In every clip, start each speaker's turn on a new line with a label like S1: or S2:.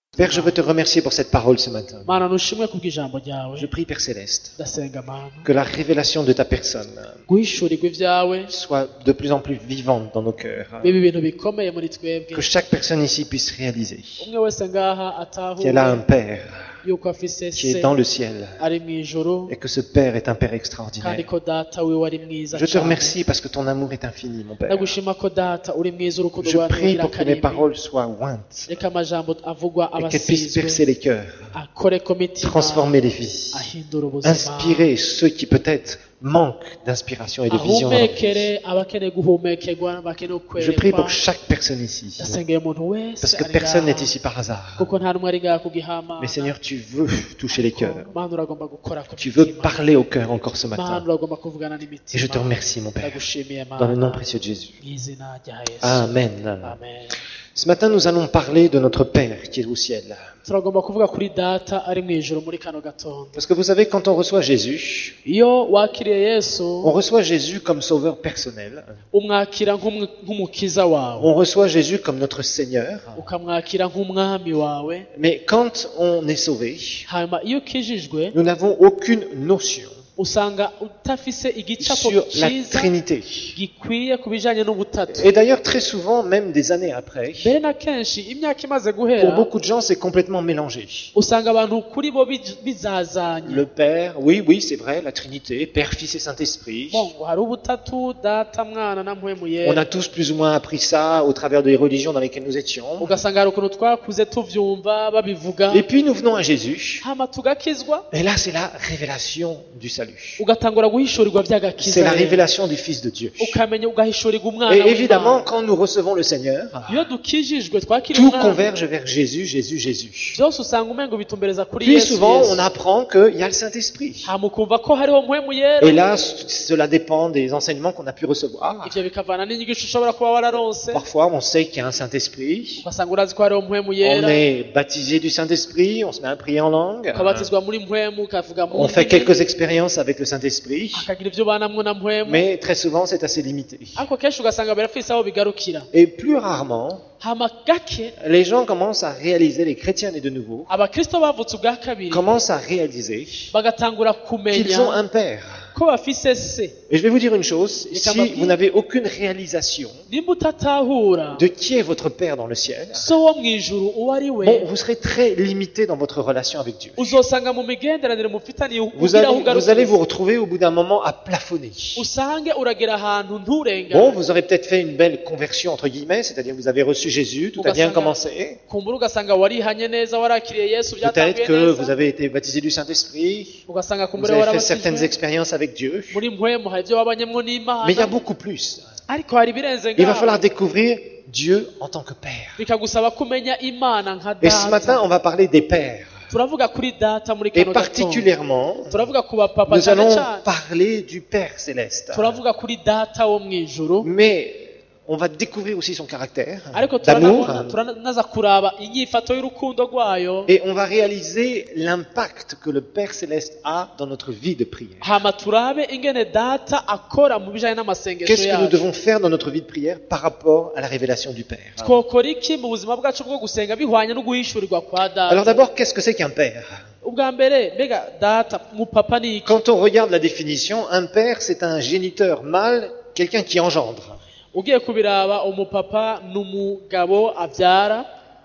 S1: Père, je veux te remercier pour cette parole ce matin.
S2: Mana nushimwe kubw'ijambo ryawe
S1: Je prie, Père Céleste,
S2: ndasenga mana
S1: que la révélation de ta personne
S2: guhishurirwa ibyawe
S1: soit de plus en plus vivante dans nos cœurs.
S2: bibe ibintu bikomeye muri twebwe
S1: Que chaque personne ici puisse réaliser
S2: umwe wese ngaha
S1: qu'elle a un
S2: atahure
S1: Père
S2: yuko afise
S1: qui est
S2: se
S1: dans le ciel
S2: ari mu ijuru
S1: et que ce Père est un Père
S2: kandi
S1: extraordinaire.
S2: ko data wiwe ari mwiza
S1: Je te
S2: cyane
S1: remercie parce que ton amour est infini, mon Père.
S2: ndagushima ko data uri mwiza urukundo
S1: Je
S2: rwawe
S1: prie
S2: rugira
S1: pour que mes
S2: karindwi
S1: paroles soient ointes
S2: reka amajambo avugwa
S1: et qu'elles puissent
S2: abasizwe
S1: percer les cœurs,
S2: akore ku mitima
S1: transformer les vies,
S2: ahindura ubuzima
S1: inspirer ceux qui peut-être manquent d'inspiration et de vision dans leur vie.
S2: ahumekere abakeneye guhumekerwa abakeneye
S1: Je prie pour
S2: kwerekwa
S1: chaque personne ici.
S2: ndasengeye umuntu wese
S1: Parce que
S2: ari
S1: personne n'est
S2: ngaha.
S1: ici par hasard.
S2: kuko nta n'umwe ari ngaha kugihamana
S1: Mais Seigneur, tu veux toucher les cœurs.
S2: Mana uragomba gukora ku
S1: Tu veux
S2: mitima.
S1: parler au cœur encore ce
S2: Mana
S1: matin.
S2: uragomba kuvugana
S1: Et je
S2: n'imitima
S1: te remercie, mon Père.
S2: ndagushimiye
S1: Dans le nom
S2: Mana
S1: précieux de Jésus.
S2: mu izina rya Yesu
S1: Amen.
S2: amen
S1: Ce matin, nous allons parler de notre Père qui est au ciel.
S2: turagomba kuvuga kuri data ari mu ijuru muri kano gatondo
S1: Parce que vous savez, quand on reçoit Jésus,
S2: iyo wakiriye Yesu
S1: on reçoit Jésus comme sauveur personnel.
S2: umwakira nk'umukiza wawe
S1: On reçoit Jésus comme notre Seigneur.
S2: ukamwakira nk'umwami wawe
S1: Mais quand on est sauvé,
S2: hanyuma iyo ukijijwe
S1: nous n'avons aucune notion
S2: usanga utafise igicapo
S1: sur la
S2: cyiza
S1: Trinité.
S2: gikwiye ku bijanye n'ubutatu
S1: Et d'ailleurs, très souvent, même des années après,
S2: mbere na kenshi imyaka imaze
S1: pour
S2: guhera
S1: beaucoup de gens, c'est complètement mélangé.
S2: usanga abantu kuri bo bizazanye
S1: Le Père, oui, c'est vrai, la Trinité, Père, Fils et Saint-Esprit.
S2: bon ngo hari ubutatu data mwana na mpwemu
S1: On
S2: yera
S1: a tous plus ou moins appris ça au travers des religions dans lesquelles nous étions.
S2: ugasanga hari ukuntu twakuze tuvyumva babivuga
S1: Et puis nous venons à Jésus.
S2: hama tugakizwa
S1: Et là, c'est la révélation du salut.
S2: ugatangura guhishurirwa
S1: C'est
S2: vy'agakiza
S1: la
S2: rero.
S1: révélation du Fils de Dieu.
S2: ukamenya ugahishurirwa umwana
S1: Et évidemment,
S2: w'Imana.
S1: quand nous recevons le Seigneur,
S2: iyo dukijijwe twakira
S1: tout
S2: umwana
S1: converge vers Jésus, Jésus, Jésus.
S2: byose usanga umengo bitumbereza kuri
S1: Puis
S2: Yesu
S1: souvent,
S2: Yesu.
S1: on apprend qu'il y a le Saint-Esprit.
S2: hama ukumva ko hariho mpwemu yera
S1: Et là, cela dépend des enseignements qu'on a pu recevoir.
S2: ivyo bikavana n'inyigisho ushobora kuba wararonse
S1: Parfois, on sait qu'il y a un Saint-Esprit.
S2: ugasanga urazi ko hariho mpwemu
S1: On
S2: yera
S1: est baptisé du Saint-Esprit, on se met à prier en langue.
S2: ukabatizwa muri mpwemu ukavuga mu
S1: On fait
S2: ndimi,
S1: quelques expériences avec le Saint-Esprit.
S2: akagira ivyo banamwo na mpwemu
S1: Mais très souvent, c'est assez limité.
S2: ariko kenshi ugasanga birafise aho bigarukira
S1: Et plus rarement,
S2: hama gake
S1: les gens commencent à réaliser, les chrétiens nés de nouveau,
S2: abakristo bavutse ubwa kabiri
S1: commencent à réaliser
S2: bagatangura
S1: qu'ils
S2: kumenya
S1: ont un Père.
S2: ko bafise se
S1: Et je vais vous dire une chose,
S2: Et
S1: si
S2: Kamaki-
S1: vous n'avez aucune réalisation
S2: nimba utatahura
S1: de qui est votre Père dans le ciel,
S2: so wo mw'ijuru uwo ari we
S1: bon, vous serez très limité dans votre relation avec Dieu.
S2: uzosanga mu migenderanire mufitaniye
S1: Vous
S2: ugira aho
S1: allez vous
S2: ugarukira
S1: retrouver au bout d'un moment à plafonner.
S2: usange uragera ahantu
S1: Bon,
S2: nturengane
S1: vous aurez peut-être fait une belle conversion, entre guillemets, c'est-à-dire que vous avez reçu Jésus, tout a bien commencé.
S2: kumbura ugasanga warihanye neza warakiriye Yesu
S1: Peut-être
S2: byatanguye
S1: que
S2: neza
S1: vous avez été baptisé du Saint-Esprit,
S2: ugasanga
S1: vous
S2: kumbura
S1: avez fait certaines
S2: warabatijwe
S1: expériences avec Dieu.
S2: muri mpwemu hari ibyo wabanyemwo n'Imana
S1: Mais il y a beaucoup plus.
S2: ariko hari ibirenze
S1: Il va
S2: ngaho
S1: falloir découvrir Dieu en tant que Père.
S2: bikagusaba kumenya Imana nka
S1: Et ce matin,
S2: data
S1: on va parler des pères.
S2: turavuga kuri data muri
S1: Et
S2: kano gatondo
S1: particulièrement,
S2: turavuga ku bapapa
S1: nous
S2: cyane
S1: allons
S2: cyane
S1: parler du Père céleste.
S2: turavuga kuri data wo mw'ijuru
S1: Mais on va découvrir aussi son caractère
S2: ariko
S1: d'amour.
S2: turanaza kuraba inyifato y'urukundo rwayo
S1: Et on va réaliser l'impact que le Père céleste a dans notre vie de prière.
S2: hama turabe ingene data akora mu bijanye n'amasengesho
S1: Qu'est-ce que nous
S2: yacu
S1: devons faire dans notre vie de prière par rapport à la révélation du Père?
S2: twokora iki mu buzima bwacu bwo gusenga bihwanye no guhishurirwa kwa
S1: Alors
S2: data
S1: d'abord, qu'est-ce que c'est qu'un Père?
S2: ubwa mbere mbega data mupapa ni iki
S1: Quand on regarde la définition, un Père, c'est un géniteur mâle, quelqu'un qui engendre.
S2: ugiye kubiraba umupapa ni umugabo abyara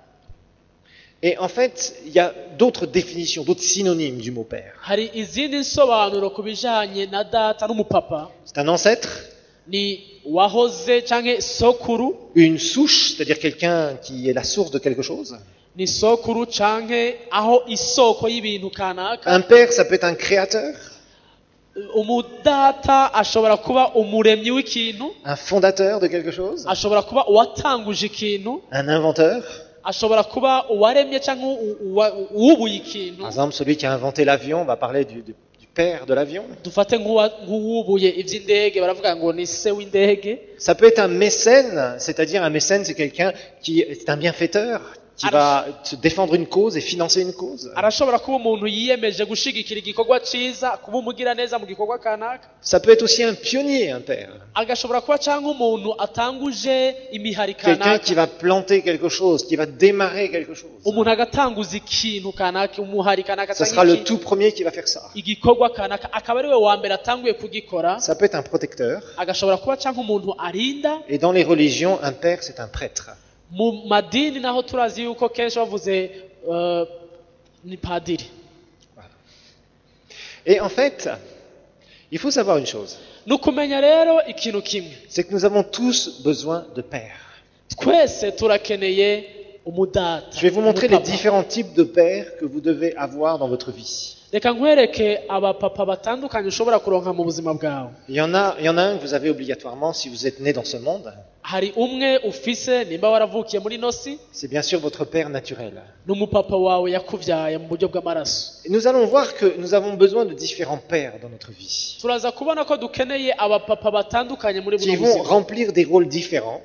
S1: Et en fait, il y a d'autres définitions, d'autres synonymes du mot Père.
S2: hari izindi nsobanuro ku bijanye na data n'umupapa
S1: C'est un ancêtre,
S2: ni wahoze canke sokuru
S1: une souche, c'est-à-dire quelqu'un qui est la source de quelque chose.
S2: ni sokuru canke aho isoko y'ibintu kanaka
S1: Un Père, ça peut être un créateur,
S2: umudata ashobora kuba umuremyi w'ikintu
S1: un fondateur de quelque chose,
S2: ashobora kuba uwatanguje ikintu
S1: un inventeur.
S2: ashobora kuba uwaremye cyangwa uwubuye ikintu
S1: Par exemple, celui qui a inventé l'avion, on va parler du père de l'avion.
S2: dufate nk'uwubuye iby'indege baravuga ngo ni se w'indege
S1: Ça peut être un mécène, c'est-à-dire un mécène, c'est quelqu'un qui est un bienfaiteur, qui va se défendre une cause et financer une cause.
S2: arashobora kuba umuntu yiyemeje gushigikira igikorwa ciza, kuba umugira neza mu gikorwa kanaka.
S1: Ça peut être aussi un pionnier, un père.
S2: Agashobora kuba cyangwa umuntu atanguje imihari
S1: Quelqu'un qui
S2: kanaka,
S1: va planter quelque chose, qui va démarrer quelque chose.
S2: umuntu agatanguza ikintu kanaka, umuhari kanaka
S1: Ce
S2: cyangwa
S1: sera le
S2: iki-
S1: tout premier qui va faire ça.
S2: igikorwa kanaka, akaba ari we wa mbere atanguye kugikora.
S1: Ça peut être un protecteur.
S2: Agashobora kuba cyangwa umuntu arinda.
S1: Et dans les religions, un père, c'est un prêtre.
S2: Mu madini naho turazi yuko kenshi bavuze ni padiri.
S1: Et en fait, il faut savoir une chose.
S2: Ni ukumenya rero ikintu kimwe,
S1: C'est que nous avons tous besoin de pères.
S2: twese turakeneye umudata.
S1: Je vais vous montrer les
S2: umupapa.
S1: différents types de pères que vous devez avoir dans votre vie.
S2: Reka nkwereke abapapa batandukanye ushobora kuronka mu buzima bwawe.
S1: Il y en a un que vous avez obligatoirement si vous êtes né dans ce monde.
S2: Hari umwe ufise nimba waravukiye muri nosi,
S1: C'est bien sûr votre père naturel.
S2: n'umupapa wawe yakuvyaye mu buryo bw'amaraso.
S1: Et nous allons voir que nous avons besoin de différents pères dans notre vie,
S2: Turaza kubona ko dukeneye abapapa batandukanye muri
S1: qui
S2: buno
S1: vont
S2: buzima,
S1: remplir des rôles différents.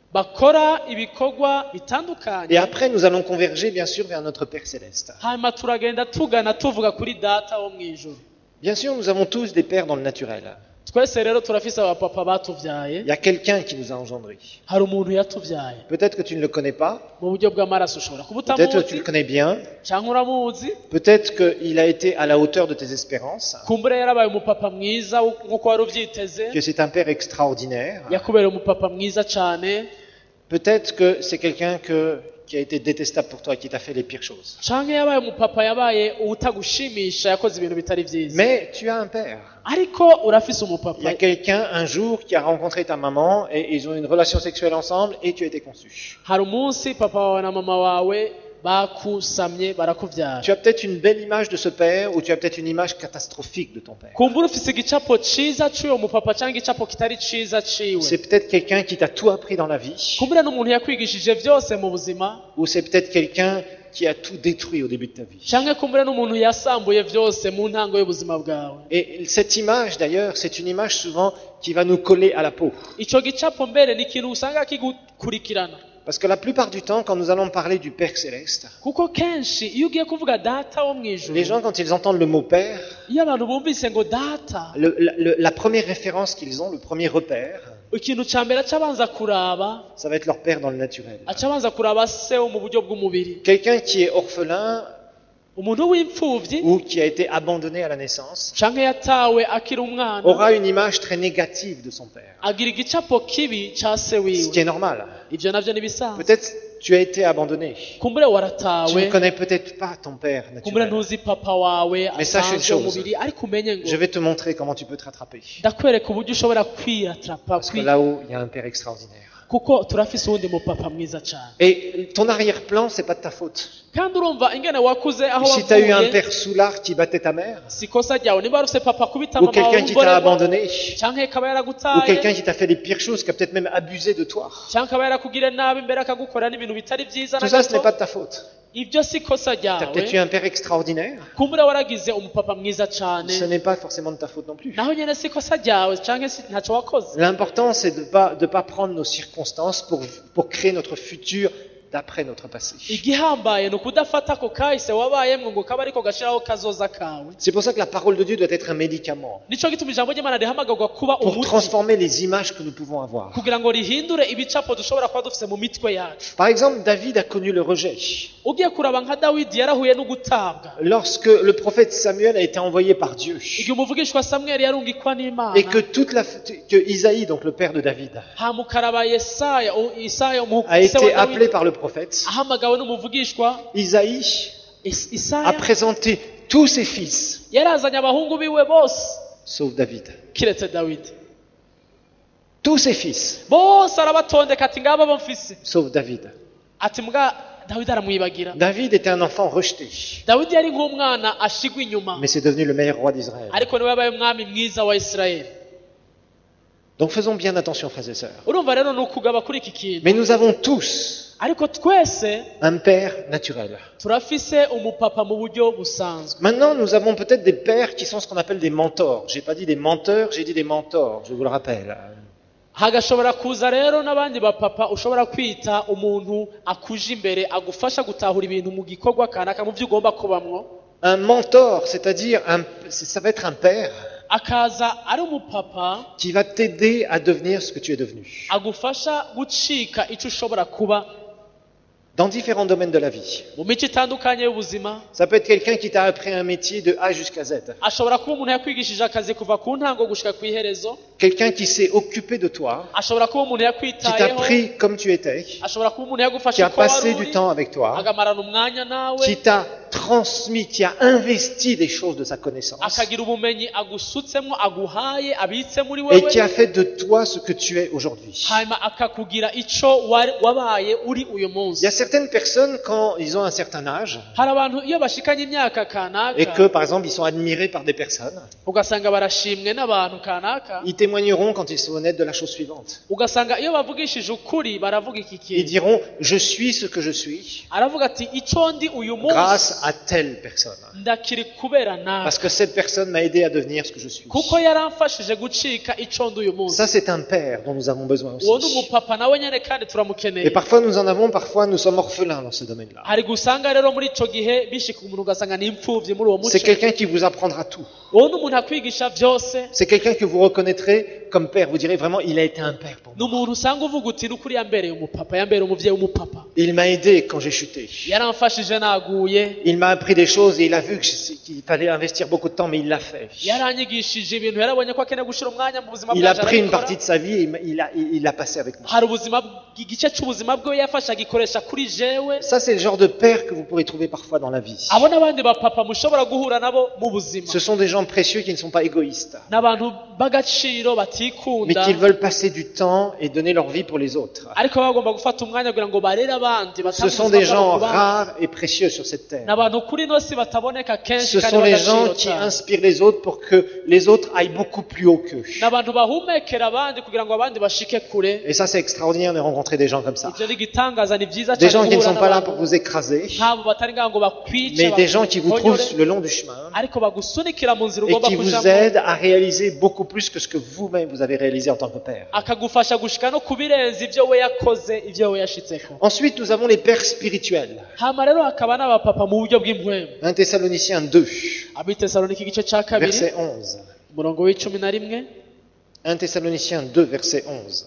S2: bakora ibikorwa
S1: Et
S2: bitandukanye.
S1: après, nous allons converger bien sûr vers notre Père céleste.
S2: Hanyuma turagenda tugana tuvuga kuri data wo mw'ijuru.
S1: Bien sûr, nous avons tous des pères dans le naturel.
S2: Twese rero turafise abapapa batuvyaye.
S1: Il y a quelqu'un qui nous a engendrés.
S2: Hari umuntu yatuvyaye
S1: Peut-être que tu ne le connais pas,
S2: mu buryo bw'amaraso, ushobora kuba
S1: peut-être que tu le
S2: utamuzi
S1: connais bien,
S2: cyangwa uramuzi.
S1: peut-être qu'il a été à la hauteur de tes espérances,
S2: Kumbure yarabaye umupapa mwiza nk'uko wari uvyiteze,
S1: que c'est un père extraordinaire.
S2: yakubereye umupapa mwiza cane,
S1: Peut-être que c'est quelqu'un qui a été détestable pour toi, qui t'a fait les pires choses.
S2: canke yabaye umupapa yabaye uwutagushimisha, yakoze ibintu bitari vyiza.
S1: Mais tu as un père.
S2: Ariko urafise
S1: Il y a
S2: umupapa.
S1: quelqu'un un jour qui a rencontré ta maman et ils ont une relation sexuelle ensemble et tu as été conçu.
S2: Hari umunsi papa wawe na mama wawe bakusamye barakuvyara.
S1: Tu as peut-être une belle image de ce père ou tu as peut-être une image catastrophique de ton père.
S2: Kumbura ufise igicapo ciza c'uyo mupapa canke igicapo kitari ciza ciwe.
S1: C'est peut-être quelqu'un qui t'a tout appris dans la vie
S2: Kumbura n'umuntu yakwigishije vyose mu buzima,
S1: ou c'est peut-être quelqu'un qui a tout détruit au début de ta vie.
S2: canke kumbura n'umuntu yasambuye vyose mu ntango y'ubuzima bwawe.
S1: Et cette image d'ailleurs, c'est une image souvent qui va nous coller à la peau.
S2: Ico gicapo mbere ni ikintu usanga kigukurikirana,
S1: Parce que la plupart du temps, quand nous allons parler du Père céleste,
S2: kuko kenshi iyo ugiye kuvuga data wo mw'ijuru,
S1: les gens quand ils entendent le mot Père,
S2: iyo abantu bumvise ngo data,
S1: la première référence qu'ils ont, le premier repère,
S2: ikintu ca mbere aca abanza kuraba,
S1: ça va être leur père dans le naturel.
S2: aca abanza kuraba se wo mu buryo bw'umubiri.
S1: Quelqu'un qui est orphelin
S2: Umuntu w'imfuvyi
S1: ou qui a été abandonné à la naissance
S2: canke yatawe akiri umwana
S1: aura une image très négative de son père.
S2: agira igicapo kibi ca se
S1: Ce
S2: wiwe.
S1: qui est normal.
S2: Ivyo navyo nibisanzwe.
S1: Peut-être tu as été abandonné.
S2: Kumbure
S1: Tu ne
S2: waratawe,
S1: connais peut-être pas ton père
S2: kumbure
S1: naturel.
S2: ntuzi papa wawe
S1: Mais sache une
S2: asanzwe
S1: chose.
S2: umubiri, ariko umenye ngo
S1: Je vais te montrer comment tu peux te rattraper.
S2: ndakwereka uburyo ushobora kwiratrapa,
S1: Parce que là-haut, il y a un père extraordinaire.
S2: kuko turafise uwundi mupapa mwiza cane.
S1: Et ton arrière-plan, c'est pas de ta faute.
S2: Kandi urumva ingene wakuze aho
S1: Si tu as eu un
S2: wavuye,
S1: père soulard qui battait ta mère,
S2: si kosa ryawe. Niba warufise papa kubita
S1: ou
S2: mama wawe
S1: quelqu'un qui t'a
S2: umugore,
S1: abandonné,
S2: canke kaba
S1: ou
S2: yaragutaye,
S1: quelqu'un qui t'a fait les pires choses, qui a peut-être même abusé de toi,
S2: canke kaba yarakugirira nabi mbere akagukora n'ibintu bitari vyiza
S1: tout
S2: na
S1: ça, ce n'est
S2: gato,
S1: pas de ta faute.
S2: ivyo si kosa
S1: Tu as peut-être eu
S2: ryawe.
S1: un père extraordinaire,
S2: Kumbure waragize umupapa mwiza
S1: ce
S2: cane,
S1: n'est pas forcément de ta faute non plus.
S2: naho nyene si kosa ryawe canke ntaco wakoze.
S1: L'important, c'est de pas prendre nos circonstances pour créer notre futur d'après notre passé.
S2: Igihambaye ni ukudafata ako kahise wabayemwo ngo kaba ariko gashiraho kazoza kawe.
S1: C'est pour ça que la parole de Dieu doit être un médicament
S2: Nico gituma ijambo ry'Imana rihamagarwa kuba
S1: pour
S2: umuti,
S1: transformer les images que nous pouvons avoir.
S2: kugira ngo rihindure ibicapo dushobora kuba dufise mu mitwe yacu.
S1: Par exemple, David a connu le rejet.
S2: Ugiye kuraba nka Dawidi yarahuye no gutabwa,
S1: Lorsque le prophète Samuel a été envoyé par Dieu
S2: igihe umuvugishwa Samweli yarungikwa n'Imana,
S1: et que Isaïe, donc le père de David,
S2: hamukaraba Yesaya, Isaya
S1: a
S2: umuhungu se
S1: été
S2: wa
S1: appelé
S2: Dawidi
S1: par le prophète,
S2: ahamagawe n'umuvugishwa
S1: Isaïe a
S2: Isaya
S1: présenté tous ses fils,
S2: yarazanye abahungu biwe bose
S1: sauf David.
S2: kiretse Dawidi.
S1: Tous ses fils,
S2: Bose arabatondeka ati ngaba bo mfise,
S1: sauf David.
S2: ati mbwa Dawidi aramwibagira.
S1: David était un enfant rejeté,
S2: Dawidi yari nk'umwana ashigwa inyuma,
S1: mais c'est devenu le meilleur roi d'Israël.
S2: ariko niwe yabaye umwami mwiza wa Isirayeli.
S1: Donc faisons bien attention, frères et sœurs.
S2: Urumva rero ni ukugaba kuri iki kintu.
S1: Mais nous avons tous
S2: Ariko twese
S1: un père naturel.
S2: turafise umupapa mu buryo busanzwe.
S1: Maintenant, nous avons peut-être des pères qui sont ce qu'on appelle des mentors. J'ai pas dit des menteurs, j'ai dit des mentors, je vous le rappelle.
S2: hagashobora kuza rero n'abandi bapapa ushobora kwita umuntu akuje imbere agufasha gutahura ibintu mu gikorwa kanaka mu byo ugomba kubamwo.
S1: Un mentor, c'est-à-dire ça va être un père
S2: akaza ari umupapa
S1: qui va t'aider à devenir ce que tu es devenu.
S2: agufasha gucika icyo ushobora kuba
S1: Dans différents domaines de la vie.
S2: mu mico itandukanye y'ubuzima.
S1: Ça peut être quelqu'un qui t'a appris un métier de A jusqu'à Z.
S2: ashobora kuba umuntu yakwigishije akazi kuva ku ntango gushika ku iherezo.
S1: Quelqu'un qui s'est occupé de toi,
S2: ashobora kuba umuntu
S1: qui t'a
S2: yakwitayeho.
S1: pris comme tu étais,
S2: ashobora kuba umuntu
S1: qui
S2: yagufashe
S1: a
S2: uko wari
S1: passé
S2: uri
S1: du temps avec toi,
S2: agamarana umwanya nawe
S1: qui t'a transmis, qui a investi des choses de sa connaissance
S2: akagira ubumenyi agusutsemo aguhaye abitse muri
S1: et
S2: wewe
S1: qui a fait de toi ce que tu es aujourd'hui.
S2: hanyuma akakugira ico wabaye uri uyu
S1: Il y
S2: munsi.
S1: a certaines personnes, quand ils ont un certain âge,
S2: hari abantu iyo bashikanye imyaka
S1: et que,
S2: kanaka
S1: par exemple, ils sont admirés par des personnes,
S2: ugasanga barashimwe n'abantu kanaka,
S1: ils témoigneront, quand ils sont honnêtes, de la chose suivante.
S2: ugasanga iyo bavugishije ukuri baravuga iki
S1: Ils
S2: kintu,
S1: diront, je suis ce que je suis
S2: aravuga ati ico ndi uyu
S1: grâce
S2: munsi
S1: à telle personne.
S2: ndakiri kubera nawe
S1: Parce que cette personne m'a aidé à devenir ce que je suis.
S2: kuko yaramfashije gucika ico ndi uyu munsi.
S1: Ça, c'est un père dont nous avons besoin
S2: uwo ni
S1: aussi.
S2: umupapa nawe nyene kandi
S1: Et
S2: turamukeneye.
S1: parfois, nous en avons, parfois, nous sommes orphelins dans ce domaine-là.
S2: hari gusanga rero muri ico gihe bishika umuntu ugasanga ni imfuvyi muri uwo muco.
S1: C'est quelqu'un qui vous apprendra tout.
S2: uwo ni umuntu akwigisha vyose.
S1: C'est quelqu'un que vous reconnaîtrez comme père. Vous direz vraiment, il a été un père pour
S2: ni
S1: moi.
S2: umuntu usanga uvuga uti nukuri yambereye umupapa, yambereye umuvyeyi w'umupapa,
S1: Il m'a aidé quand j'ai chuté.
S2: yaramfashije naguye,
S1: Il m'a appris des choses et il a vu qu'il fallait investir beaucoup de temps, mais il l'a fait.
S2: yaranyigishije ibintu, yarabonye ko akeneye gushira umwanya mu buzima
S1: Il a
S2: bwaje
S1: pris une
S2: arabikora.
S1: partie de sa vie et il l'a passé avec moi.
S2: hari ubuzima igice c'ubuzima bwe yafashe agikoresha kuri jewe.
S1: Ça, c'est le genre de père que vous pourrez trouver parfois dans la vie.
S2: abo n'abandi bapapa mushobora guhura nabo mu buzima,
S1: Ce sont des gens précieux qui ne sont pas égoïstes,
S2: n'abantu b'agaciro
S1: mais
S2: batikunda
S1: qui veulent passer du temps et donner leur vie pour les autres.
S2: ariko baba bagomba gufata umwanya kugira ngo barere abandi.
S1: Ce sont des gens rares et précieux sur cette terre.
S2: n'abantu kuri ino si bataboneka kenshi
S1: Ce
S2: kandi
S1: sont les
S2: b'agaciro
S1: gens qui
S2: cyane.
S1: inspirent les autres pour que les autres aillent beaucoup plus haut qu'eux.
S2: n'abantu bahumekera abandi kugira ngo abandi bashike kure.
S1: Et ça, c'est extraordinaire de rencontrer des gens comme ça.
S2: ivyo ni igitangaza, ni vyiza
S1: Des
S2: cyane
S1: gens qui ne
S2: guhura
S1: sont pas là
S2: n'abantu
S1: pour vous écraser,
S2: nk'abo batari ngaho ngo bakwice,
S1: mais des gens qui vous trouvent
S2: bakuhonyore,
S1: le long du chemin
S2: ariko bagusunikira mu nzira
S1: et
S2: ugomba
S1: qui vous
S2: kujamo,
S1: aident à réaliser beaucoup plus que ce que vous-même vous avez réalisé en tant que père.
S2: akagufasha gushika no kubirenza ivyo we yakoze, ivyo we yashitseko.
S1: Ensuite, nous avons les pères spirituels.
S2: hama rero hakaba n'abapapa mu buryo bw'impwemu.
S1: 1 Thessaloniciens 2,
S2: abitesalonike igice ca kabiri
S1: verset 11.
S2: umurongo w'icumi na rimwe.
S1: 1 Thessaloniciens 2, verset 11.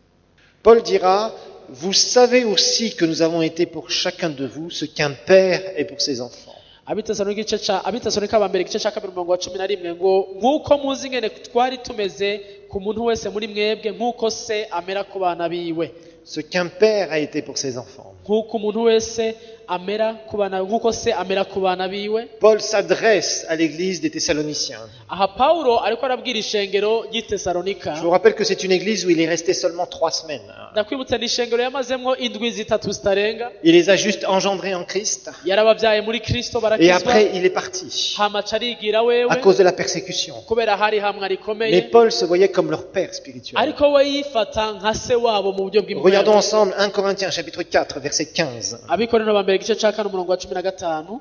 S1: Paul dira, vous savez aussi que nous avons été pour chacun de vous ce qu'un père est pour ses enfants.
S2: abitesalonike aba mbere igice ca kabiri umurongo wa cumi na rimwe ngo nk'uko muzi ingene twari tumeze ku muntu wese muri mwebwe, nk'uko se amera ku bana biwe.
S1: Ce qu'un père a été pour ses enfants.
S2: nk'uko umuntu wese amera ku bana, nk'uko se amera ku bana biwe.
S1: Paul s'adresse à l'église des Thessaloniciens.
S2: aha Pawulo ariko arabwira ishengero ry'itesalonika.
S1: Je vous rappelle que c'est une église où il est resté seulement 3 semaines.
S2: ndakwibutsa ni ishengero yamazemwo indwi zitatu zitarenga.
S1: Il les a juste engendrés en Christ.
S2: yarababyaye muri Kristo
S1: Et
S2: barakizwa,
S1: après, il est parti
S2: hama carigira
S1: à
S2: wewe
S1: cause de la persécution.
S2: kubera hari hamwe
S1: Mais
S2: rikomeye,
S1: Paul se voyait comme leur père spirituel.
S2: ariko we yifata nka se wabo mu buryo
S1: Regardons
S2: bw'impwemu.
S1: ensemble 1 Corinthiens chapitre 4 verset 15.
S2: abikorino ba mbere igice ca kane umurongo wa cumi na gatanu.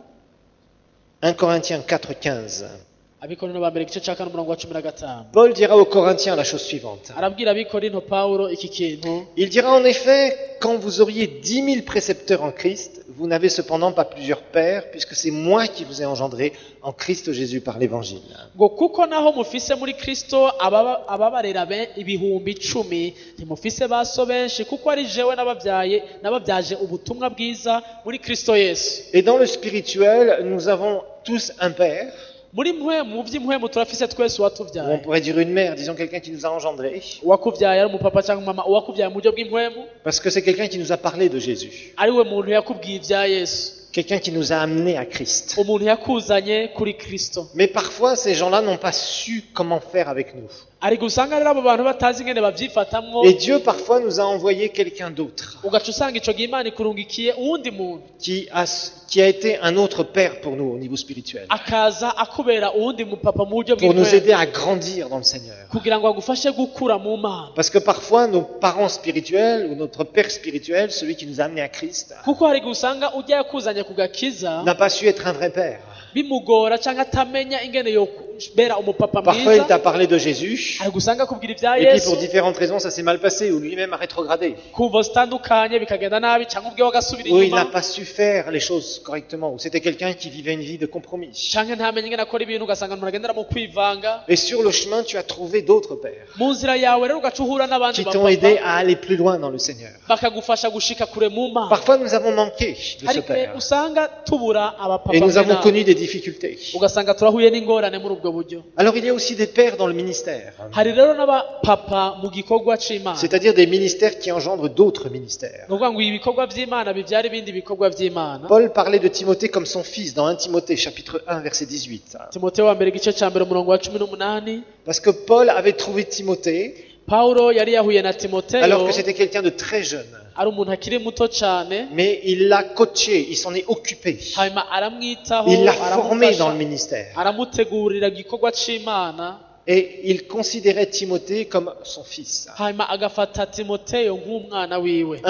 S1: 1 Corinthiens 4, 15.
S2: abikorino ba mbere igice ca kane umurongo wa cumi na gatanu.
S1: Paul dira aux Corinthiens la chose suivante.
S2: arabwira abikorino Pawulo iki kintu.
S1: Il dira en effet, quand vous auriez 10 000 précepteurs en Christ, vous n'avez cependant pas plusieurs pères, puisque c'est moi qui vous ai engendré en Christ Jésus par l'évangile.
S2: ngo kuko naho mufise muri Kristo ababarera ibihumbi 10, ntimufise baso benshi, kuko ari jewe nababyaje ubutumwa bwiza muri Kristo Yesu.
S1: Et dans le spirituel, nous avons tous un père,
S2: muri mpwemu, mu by'impwemu turafise twese
S1: ou on
S2: uwatuvyaye.
S1: pourrait dire une mère, disons quelqu'un qui nous a engendrés,
S2: uwakuvyaye ari umupapa cyangwa mama, uwakuvyaye mu buryo bw'impwemu
S1: parce que c'est quelqu'un qui nous a parlé de Jésus,
S2: ari we muntu yakubwiye ibya Yesu,
S1: quelqu'un qui nous a amenés à Christ.
S2: umuntu yakuzanye kuri Kristo.
S1: Mais parfois, ces gens-là n'ont pas su comment faire avec nous.
S2: ariko usanga rero abo bantu batazi ingene bavyifatamwo,
S1: Et Dieu parfois nous a envoyé quelqu'un d'autre,
S2: ugaca usanga ico gihe Imana ikurungikiye uwundi muntu
S1: qui a été un autre père pour nous au niveau spirituel,
S2: akaza akubera uwundi mupapa mu buryo
S1: pour nous
S2: bw'impwemu,
S1: aider à grandir dans le Seigneur.
S2: kugira ngo agufashe gukura mu Mana.
S1: Parce que parfois, nos parents spirituels ou notre père spirituel, celui qui nous a amenés à Christ,
S2: kuko hari igihe usanga ujya yakuzanye ku gakiza
S1: n'a pas su être un vrai père.
S2: bimugora cyangwa atamenya ingene kukubera umupapa
S1: Parfois, il
S2: mwiza
S1: t'a parlé de Jésus,
S2: ari gusanga akubwira ibya
S1: et puis pour
S2: yesu
S1: différentes raisons, ça s'est mal passé, ou lui-même a rétrogradé,
S2: kumva zitandukanye bikagenda nabi cyangwa ubwe wagasubira
S1: ou il n'a
S2: inyuma
S1: pas su faire les choses correctement, ou c'était quelqu'un qui vivait une vie de compromis.
S2: cyangwa ntamenye ingene akora ibintu ugasanga umuntu agendera mu kwivanga
S1: Et sur le chemin, tu as trouvé d'autres pères
S2: mu nzira yawe rero ugaca uhura n'abandi
S1: qui t'ont aidé
S2: bapapa
S1: à aller plus loin dans le Seigneur.
S2: bakagufasha gushika kure mu mana
S1: Parfois, nous avons manqué de ce
S2: hari igihe
S1: père,
S2: usanga tubura abapapa
S1: et nous avons
S2: b'inama.
S1: connu des difficultés.
S2: ugasanga turahuye n'ingorane muri ubwo buryo
S1: Alors, il y a aussi des pères dans le ministère,
S2: hari rero n'abapapa mu gikorwa c'imana
S1: c'est-à-dire des ministères qui engendrent d'autres ministères.
S2: ni ukuvuga ngo ibi bikorwa by'imana bibyara ibindi bikorwa by'imana
S1: Paul parlait de Timothée comme son fils dans 1 Timothée chapitre 1 verset 18.
S2: timoteyo wa mbere igice cya mbere umurongo wa 18
S1: Parce que Paul avait trouvé Timothée
S2: pawulo yari yahuye na
S1: alors
S2: timoteyo
S1: que c'était quelqu'un de très jeune.
S2: ari umuntu akiri muto cyane
S1: Mais il l'a coaché, il s'en est occupé.
S2: hanyuma aramwitaho
S1: Il l'a formé dans le
S2: aramufasha
S1: ministère.
S2: aramutegurira igikorwa c'imana
S1: Et il considérait Timothée comme son fils.
S2: hanyuma agafata timoteyo nk'umwana wiwe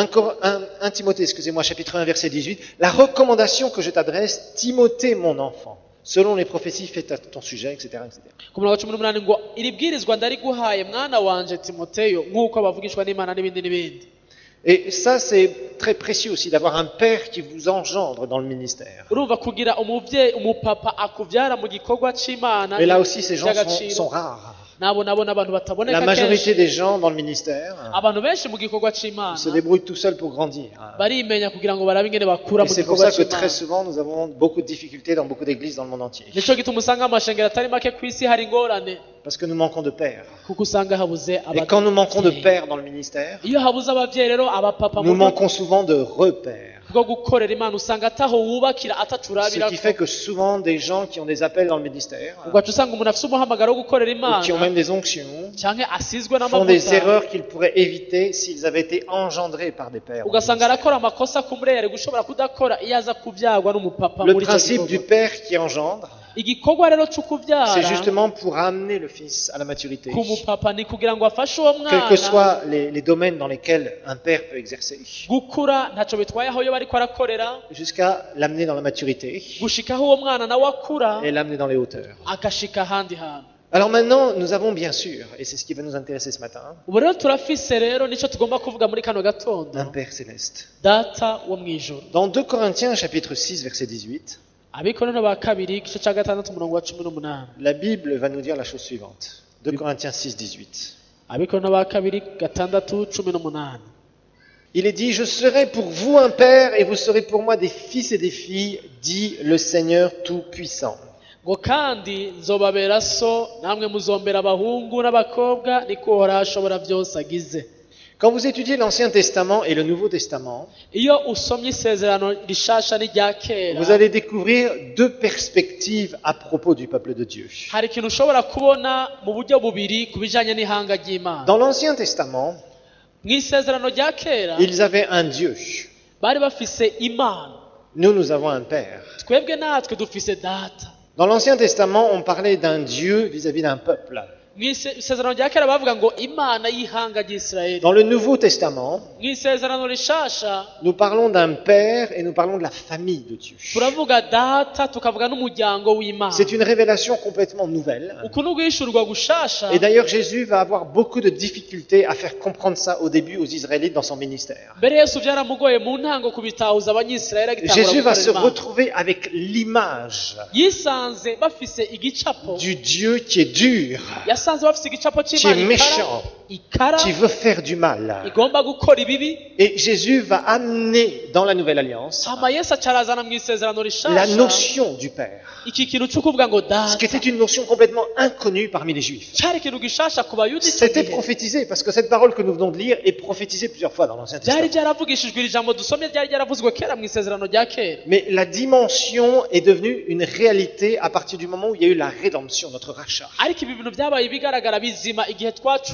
S1: 1 Timothée, excusez-moi, chapitre 1 verset 18. La recommandation que je t'adresse, Timothée mon enfant, selon les prophéties faites à ton sujet, etc. etc.
S2: ku murongo wa 18 ngo iri bwirizwa ndariguhaye mwana wanje timoteyo nk'uko bavugishwa n'imana n'ibindi n'ibindi.
S1: Et ça, c'est très précieux aussi d'avoir un père qui vous engendre dans le ministère.
S2: urumva kugira umuvyeyi umupapa akuvyara mu gikorwa c'imana
S1: Et là aussi, ces gens
S2: by'agaciro.
S1: sont rares.
S2: nabo n'abantu
S1: La
S2: bataboneka
S1: majorité
S2: kenshi
S1: des gens dans le ministère
S2: abantu benshi mu gikorwa c'imana
S1: se débrouillent tout seuls pour grandir.
S2: barimenya kugira ngo barabe ingene bakura
S1: Et
S2: mu
S1: c'est pour
S2: gikorwa
S1: ça que très
S2: c'imana
S1: souvent, nous avons beaucoup de difficultés dans beaucoup d'églises dans le monde entier.
S2: nico gituma usanga amashengero atari make ku isi hari ingorane
S1: Parce que nous manquons de pères.
S2: kuko usanga habuze
S1: Et quand nous manquons de pères dans le ministère,
S2: iyo habuze abavyeyi rero abapapa
S1: nous manquons souvent de repères.
S2: bwo gukorera imana usanga ataho wubakira
S1: Ce
S2: ataturabira
S1: qui fait que souvent des gens qui ont des appels dans le ministère,
S2: ugaca usanga umuntu afise umuhamagaro wo gukorera
S1: ou qui ont
S2: imana
S1: même des onctions,
S2: canke asizwe
S1: font des
S2: n'amavuta
S1: erreurs qu'ils pourraient éviter s'ils avaient été engendrés par des pères.
S2: ugasanga arakora amakosa kumure yari gushobora kudakora iyo aza kuvyagwa n'umupapa
S1: Le
S2: muri ico
S1: principe du
S2: gikorwa
S1: père qui engendre,
S2: igikorwa rero co
S1: c'est
S2: kuvyara
S1: justement pour amener le fils à la maturité.
S2: ku mupapa ni kugira ngo afashe uwo
S1: Quels que
S2: mwana
S1: soient les domaines dans lesquels un père peut exercer,
S2: gukura ntaco bitwaye aho yo bariko arakorera
S1: jusqu'à l'amener dans la maturité
S2: gushikaho uwo mwana nawe akura
S1: et l'amener dans les hauteurs.
S2: agashika ahandi hantu
S1: Alors maintenant, nous avons bien sûr, et c'est ce qui va nous intéresser ce matin,
S2: ubu rero turafise rero nico tugomba kuvuga muri kano gatondo
S1: un Père céleste.
S2: data wo mw'ijuru
S1: Dans 2 Corinthiens chapitre 6 verset 18,
S2: abikorano ba kabiri igice ca gatandatu umurongo wa 18
S1: la Bible va nous dire la chose suivante. 2 Corinthiens 6, 18.
S2: abikorano ba kabiri gatandatu 18
S1: Il est dit, je serai pour vous un père et vous serez pour moi des fils et des filles, dit le Seigneur Tout-Puissant.
S2: ngo kandi nzobabera so namwe muzombera abahungu n'abakobwa niko uhoraho ashobora byose agize.
S1: Quand vous étudiez l'Ancien Testament et le Nouveau Testament,
S2: iyo usomye isezerano rishasha n'irya
S1: vous
S2: kera
S1: allez découvrir deux perspectives à propos du peuple de Dieu.
S2: hari ikintu ushobora kubona mu buryo bubiri ku bijanye n'ihanga ry'imana.
S1: Dans l'Ancien Testament,
S2: mu isezerano rya kera
S1: ils avaient un Dieu.
S2: bari bafise imana,
S1: Nous avons un Père.
S2: twebwe natwe dufise data.
S1: Dans l'Ancien Testament, on parlait d'un Dieu vis-à-vis d'un peuple.
S2: mu isezerano rya kera bavuga ngo imana y'ihanga ry'isirayeli.
S1: Dans le Nouveau Testament,
S2: mu isezerano rishasha
S1: nous parlons d'un Père et nous parlons de la famille de Dieu.
S2: turavuga data tukavuga n'umuryango w'imana.
S1: C'est une révélation complètement nouvelle.
S2: uku ni uguhishurwa gushasha.
S1: Et d'ailleurs, Jésus va avoir beaucoup de difficultés à faire comprendre ça au début aux Israélites dans son ministère.
S2: mbere yesu byaramugoye mu ntango kubitahuza abanyisirayeli agitangura
S1: Jésus va
S2: gukorera
S1: se
S2: imana.
S1: retrouver avec l'image
S2: yisanze bafise igicapo,
S1: du Dieu qui est dur,
S2: yasanze bafise igicapo
S1: qui est
S2: c'imana
S1: méchant,
S2: ikara
S1: qui veut faire du mal.
S2: igomba gukora ibibi.
S1: Et Jésus va amener dans la Nouvelle Alliance
S2: hama yesu acarazana mu isezerano
S1: la
S2: rishasha
S1: notion du Père,
S2: iki kintu cyo kuvuga ngo
S1: ce
S2: data
S1: qui était une notion complètement inconnue parmi les Juifs.
S2: cyari ikintu gishasha ku bayuda icyo
S1: C'était
S2: gihe.
S1: prophétisé, parce que cette parole que nous venons de lire est prophétisée plusieurs fois dans l'Ancien
S2: byari
S1: Testament.
S2: byaravugishijwe iri jambo dusomye ryari ryaravuzwe kera mu isezerano rya kera,
S1: Mais la dimension est devenue une réalité à partir du moment où il y a eu la rédemption, notre rachat.
S2: ariko ibi bintu byabaye bigaragara bizima igihe twacungurwa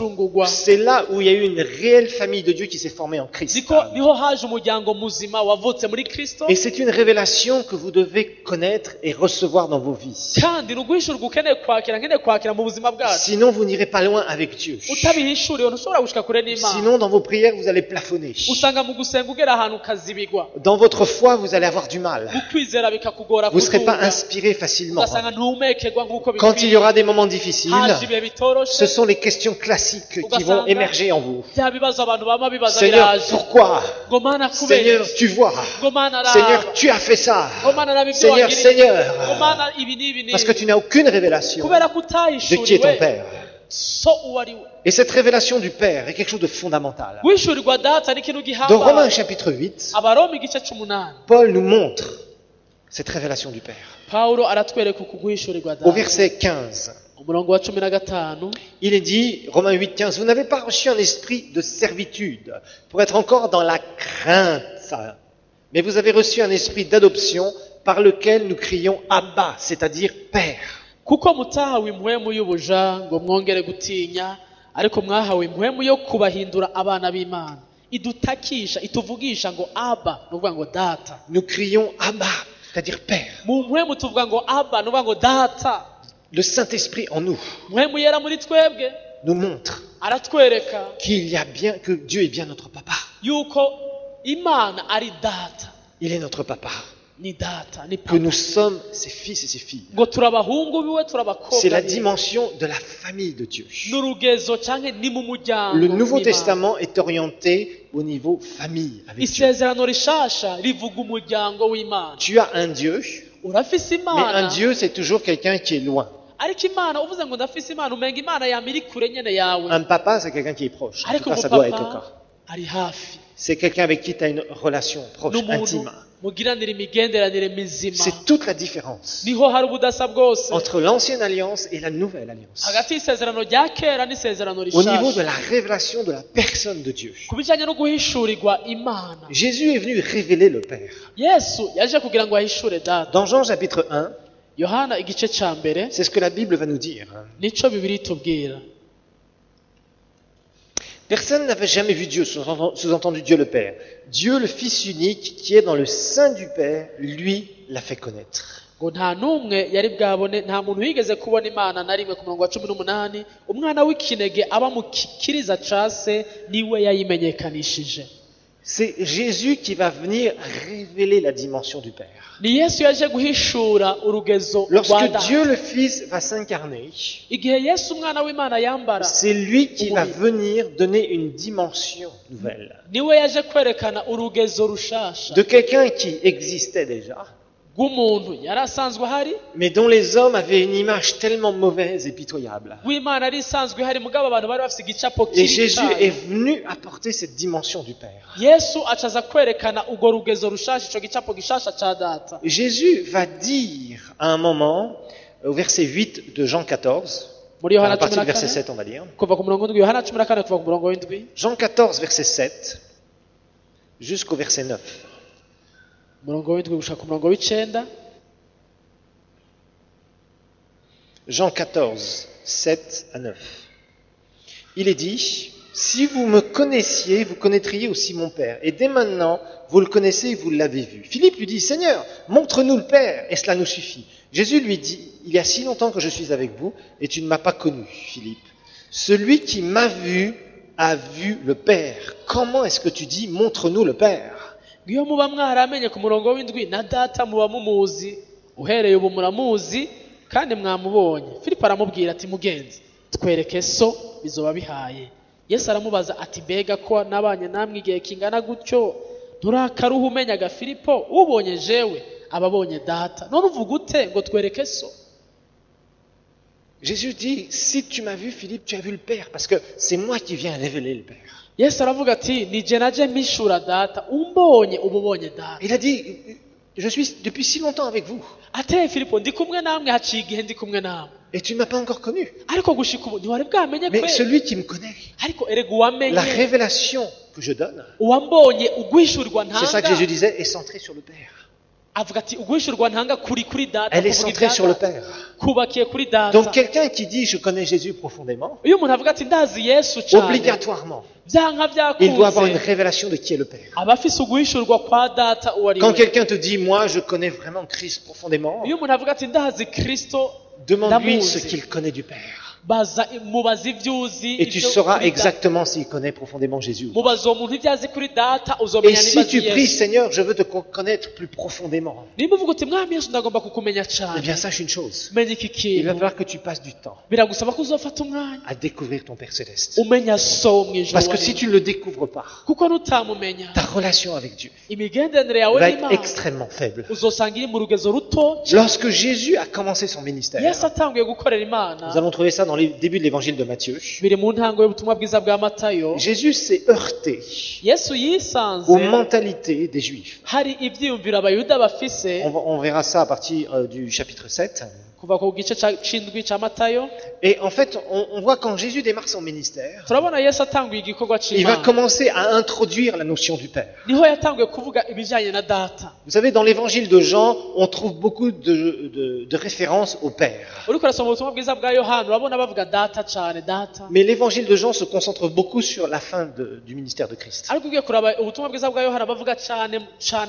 S1: c'est là où il y a eu une réelle famille de Dieu qui s'est formée en Christ.
S2: niho haje umuryango muzima wavutse muri Kristo,
S1: Et c'est une révélation que vous devez connaître et recevoir dans vos vies.
S2: kandi ni uguhishurwa ukeneye kwakira mu buzima bwacu.
S1: Sinon, vous n'irez pas loin avec Dieu.
S2: utabihishuriwe ntushobora gushika kure n'Imana.
S1: Sinon, dans vos prières, vous allez plafonner.
S2: usanga mu gusenga ugera ahantu ukazibigwa,
S1: Dans votre foi, vous allez avoir du mal.
S2: mu kwizera bikakugora
S1: Vous ne serez pas
S2: kuduga,
S1: inspiré facilement.
S2: ugasanga ntuhumekerwa nk'uko
S1: Quand il y
S2: bikwiye.
S1: aura des moments difficiles,
S2: haje ibihe bitoroshe,
S1: ce sont les questions classiques qui vont émerger en vous.
S2: bya bibazo abantu bama bibaza
S1: Seigneur,
S2: biraje,
S1: pourquoi?
S2: ngo Mana kubera
S1: Seigneur,
S2: iki?
S1: tu vois.
S2: ngo Mana araba,
S1: Seigneur, tu as fait ça.
S2: ngo Mana araba ibyo
S1: Seigneur,
S2: wagiriye,
S1: Seigneur.
S2: ngo Mana ibi n'ibi n'ibi.
S1: Parce que tu n'as aucune révélation
S2: kubera ko
S1: de qui est ton
S2: utahishuriwe
S1: Père.
S2: so uwo ari we.
S1: Et cette révélation du Père est quelque chose de fondamental.
S2: wishurirwa data ni ikintu
S1: Dans Romains
S2: gihambaye.
S1: chapitre 8,
S2: abaroma igice c'umunani,
S1: Paul nous montre cette révélation du Père.
S2: Pawulo aratwereka uku guhishurirwa
S1: Au
S2: data.
S1: verset 15,
S2: umurongo wa 15,
S1: il est dit, Romains 8, 15, vous n'avez pas reçu un esprit de servitude pour être encore dans la crainte, mais vous avez reçu un esprit d'adoption par lequel nous crions Abba, c'est-à-dire Père.
S2: kuko mutahawe impwemu y'ubuja ngo mwongere gutinya, ariko mwahawe impwemu yo kubahindura abana b'Imana, idutakisha ituvugisha ngo aba, nuvuga ngo data.
S1: Nous crions Abba, c'est-à-dire Père.
S2: mu mpwemu tuvuga ngo aba, nuvuga ngo data.
S1: Le Saint-Esprit en nous
S2: mpwemu yera muri twebwe
S1: nous montre
S2: aratwereka
S1: que Dieu est bien notre papa.
S2: yuko Imana ari data,
S1: Il est notre papa.
S2: ni data, ni
S1: Que
S2: papa,
S1: nous sommes ses fils et ses filles.
S2: ngo turabahungu biwe
S1: C'est
S2: turabakobwa
S1: la
S2: biwe.
S1: dimension de la famille de Dieu.
S2: n'urugezo canke ni mu muryango
S1: Le Nouveau
S2: w'Imana.
S1: Testament est orienté au niveau famille avec Dieu.
S2: isezerano rishasha rivuga umuryango w'Imana.
S1: Tu as un Dieu,
S2: urafise
S1: mais un
S2: Imana,
S1: Dieu c'est toujours quelqu'un qui est loin.
S2: ariko Imana uvuze ngo ndafise Imana, umenga Imana yama iri kure nyene yawe,
S1: Un papa c'est quelqu'un qui est proche. En tout
S2: ariko
S1: cas, ça doit être le
S2: umupapa
S1: cas.
S2: ari hafi,
S1: C'est quelqu'un avec qui tu as une relation proche,
S2: n'umuntu
S1: intime.
S2: mugiranira imigenderanire mizima.
S1: C'est toute la différence
S2: niho hari ubudasa bwose
S1: entre l'ancienne alliance et la nouvelle alliance.
S2: hagati y'isezerano rya kera n'isezerano
S1: Au niveau de
S2: rishasha,
S1: la révélation de la personne de Dieu.
S2: ku bijanye no guhishurirwa Imana.
S1: Jésus est venu révéler le Père.
S2: Yesu yaje kugira ngo ahishure data.
S1: Dans Jean chapitre 1,
S2: Yohana igice ca mbere
S1: c'est ce que la Bible va nous dire.
S2: nico Bibiliya itubwira.
S1: Personne n'avait jamais vu Dieu, sous-entendu Dieu le Père. Dieu le Fils unique qui est dans le sein du Père, lui l'a fait connaître.
S2: ngo nta n'umwe yari bwabone, nta muntu yigeze kubona Imana na rimwe. Ku murongo wa 18, umwana w'ikinege aba mu kiriza ca se niwe yayimenyekanishije.
S1: C'est Jésus qui va venir révéler la dimension du Père.
S2: ni Yesu yaje guhishura urugezo rwa
S1: Lorsque
S2: data.
S1: Dieu le Fils va s'incarner,
S2: igihe Yesu umwana w'Imana yambara,
S1: c'est lui qui va venir donner une dimension nouvelle.
S2: niwe yaje kwerekana urugezo rushasha
S1: De quelqu'un qui existait déjà,
S2: rw'umuntu yari asanzwe ahari,
S1: mais dont les hommes avaient une image tellement mauvaise et pitoyable.
S2: w'Imana yari isanzwe ihari, mugabo abantu bari bafise igicapo
S1: Et
S2: kibi
S1: Jésus
S2: cane.
S1: est venu apporter cette dimension du Père.
S2: Yesu acaza kwerekana urwo rugezo rushasha, ico gicapo gishasha ca data.
S1: Jésus va dire à un moment, au verset 8 de Jean 14,
S2: muri
S1: à
S2: Yohana
S1: partir du
S2: 14,
S1: verset 7 on va dire,
S2: kuva ku murongo w'indwi, Yohana 14 kuva ku murongo w'indwi,
S1: Jean 14 verset 7 jusqu'au verset 9.
S2: umurongo w'indwi gushika ku murongo w'icenda.
S1: Jean 14, 7 à 9. Il est dit, si vous me connaissiez, vous connaîtriez aussi mon Père. Et dès maintenant, vous le connaissez et vous l'avez vu. Philippe lui dit, Seigneur, montre-nous le Père, et cela nous suffit. Jésus lui dit, il y a si longtemps que je suis avec vous, et tu ne m'as pas connu, Philippe. Celui qui m'a vu a vu le Père. Comment est-ce que tu dis, montre-nous le Père?
S2: Iyo muba mwaramenye ku murongo w'indwi, na data muba mumuzi, uhereye ubu muramuzi kandi mwamubonye. Filipo aramubwira ati, mugenzi, twereke so bizoba bihaye. Yesu aramubaza ati, mbega ko nabanye namwe igihe kingana gutyo, nturakaruha umenyaga Filipo? Ubonye jewe ababonye data, none uvuga ute ngo twereke so?
S1: Jésus dit, si tu m'as vu, Philippe, tu as vu le Père, parce que c'est moi qui viens révéler le Père.
S2: Yesu aravuga ati, nije naje mpishura data, umbonye uba ubonye data.
S1: Il a dit, je suis depuis si longtemps avec vous,
S2: Ateye Filipo, ndi kumwe namwe haciye igihe ndi kumwe namwe,
S1: et tu ne m'as pas encore connu.
S2: ariko gushika ubu ntiwari bwamenye
S1: Mais
S2: kwe.
S1: celui qui me connaît,
S2: Ariko erega uwamenye,
S1: la révélation que je donne,
S2: uwambonye ugwishurirwa
S1: c'est ça que
S2: ntanga,
S1: Jésus disait, est centrée sur le Père.
S2: avuga ati uguhishurwa ntanga kuri data
S1: Elle est
S2: kuvuga
S1: centrée
S2: ibya
S1: sur le
S2: data,
S1: Père.
S2: kubakiye kuri data.
S1: Donc quelqu'un qui dit je connais Jésus profondément,
S2: iyo umuntu avuga ati ndazi Yesu cyane
S1: obligatoirement,
S2: byanka
S1: il doit avoir une
S2: byakunze
S1: révélation de qui est le Père.
S2: aba afise uguhishurwa kwa data uwo ari
S1: Quand
S2: we.
S1: quelqu'un te dit moi je connais vraiment Christ profondément,
S2: iyo umuntu avuga ati ndazi Kristo
S1: demande-lui ce
S2: ndamuzi,
S1: qu'il connaît du Père.
S2: mubaza ibyo uzi
S1: Et tu
S2: ibyo
S1: sauras
S2: kuri data.
S1: exactement s'il connaît profondément Jésus.
S2: mubaza uwo muntu ibyo azi kuri data
S1: Et
S2: uzomenya
S1: si
S2: niba
S1: tu
S2: azi
S1: pries,
S2: Yesu.
S1: Seigneur, je veux te connaître plus profondément,
S2: niba uvuga uti mwami Yesu ndagomba kukumenya
S1: eh
S2: cyane,
S1: bien sache une chose,
S2: menya iki
S1: il va
S2: kintu
S1: falloir que tu passes du temps
S2: biragusaba ko uzofata umwanya
S1: à découvrir ton Père Céleste.
S2: umenya so wo mu ijuru
S1: Parce que
S2: wari.
S1: si tu ne le découvres pas,
S2: kuko nutamumenya
S1: ta relation avec Dieu
S2: imigenderanire yawe
S1: va être
S2: n'Imana
S1: extrêmement faible.
S2: uzosanga iri mu rugezo ruto cyane.
S1: Lorsque Jésus a commencé son ministère,
S2: Yesu atanguye gukorera Imana,
S1: nous allons trouver ça dans le début de l'évangile de Matthieu,
S2: biri mu ntango y'ubutumwa bwiza bwa Matayo.
S1: Jésus s'est heurté
S2: Yesu yisanze
S1: aux mentalités des Juifs.
S2: hari ibyiyumviro abayuda bafise,
S1: On verra ça à partir du chapitre 7.
S2: kuva ku gice c'indwi ca Matayo.
S1: Et en fait, on voit quand Jésus démarre son ministère,
S2: turabona Yesu atanguye igikorwa
S1: il va
S2: c'Imana,
S1: commencer à introduire la notion du Père.
S2: niho yatanguye kuvuga ibijanye na data.
S1: Vous savez, dans l'évangile de Jean, on trouve beaucoup de références au Père.
S2: uriko urasoma ubutumwa bwiza bwa Yohana urabona bavuga data cane data,
S1: Mais l'évangile de Jean se concentre beaucoup sur la fin du ministère de Christ.
S2: ariko ugiye kuraba ubutumwa bwiza bwa Yohana bavuga cane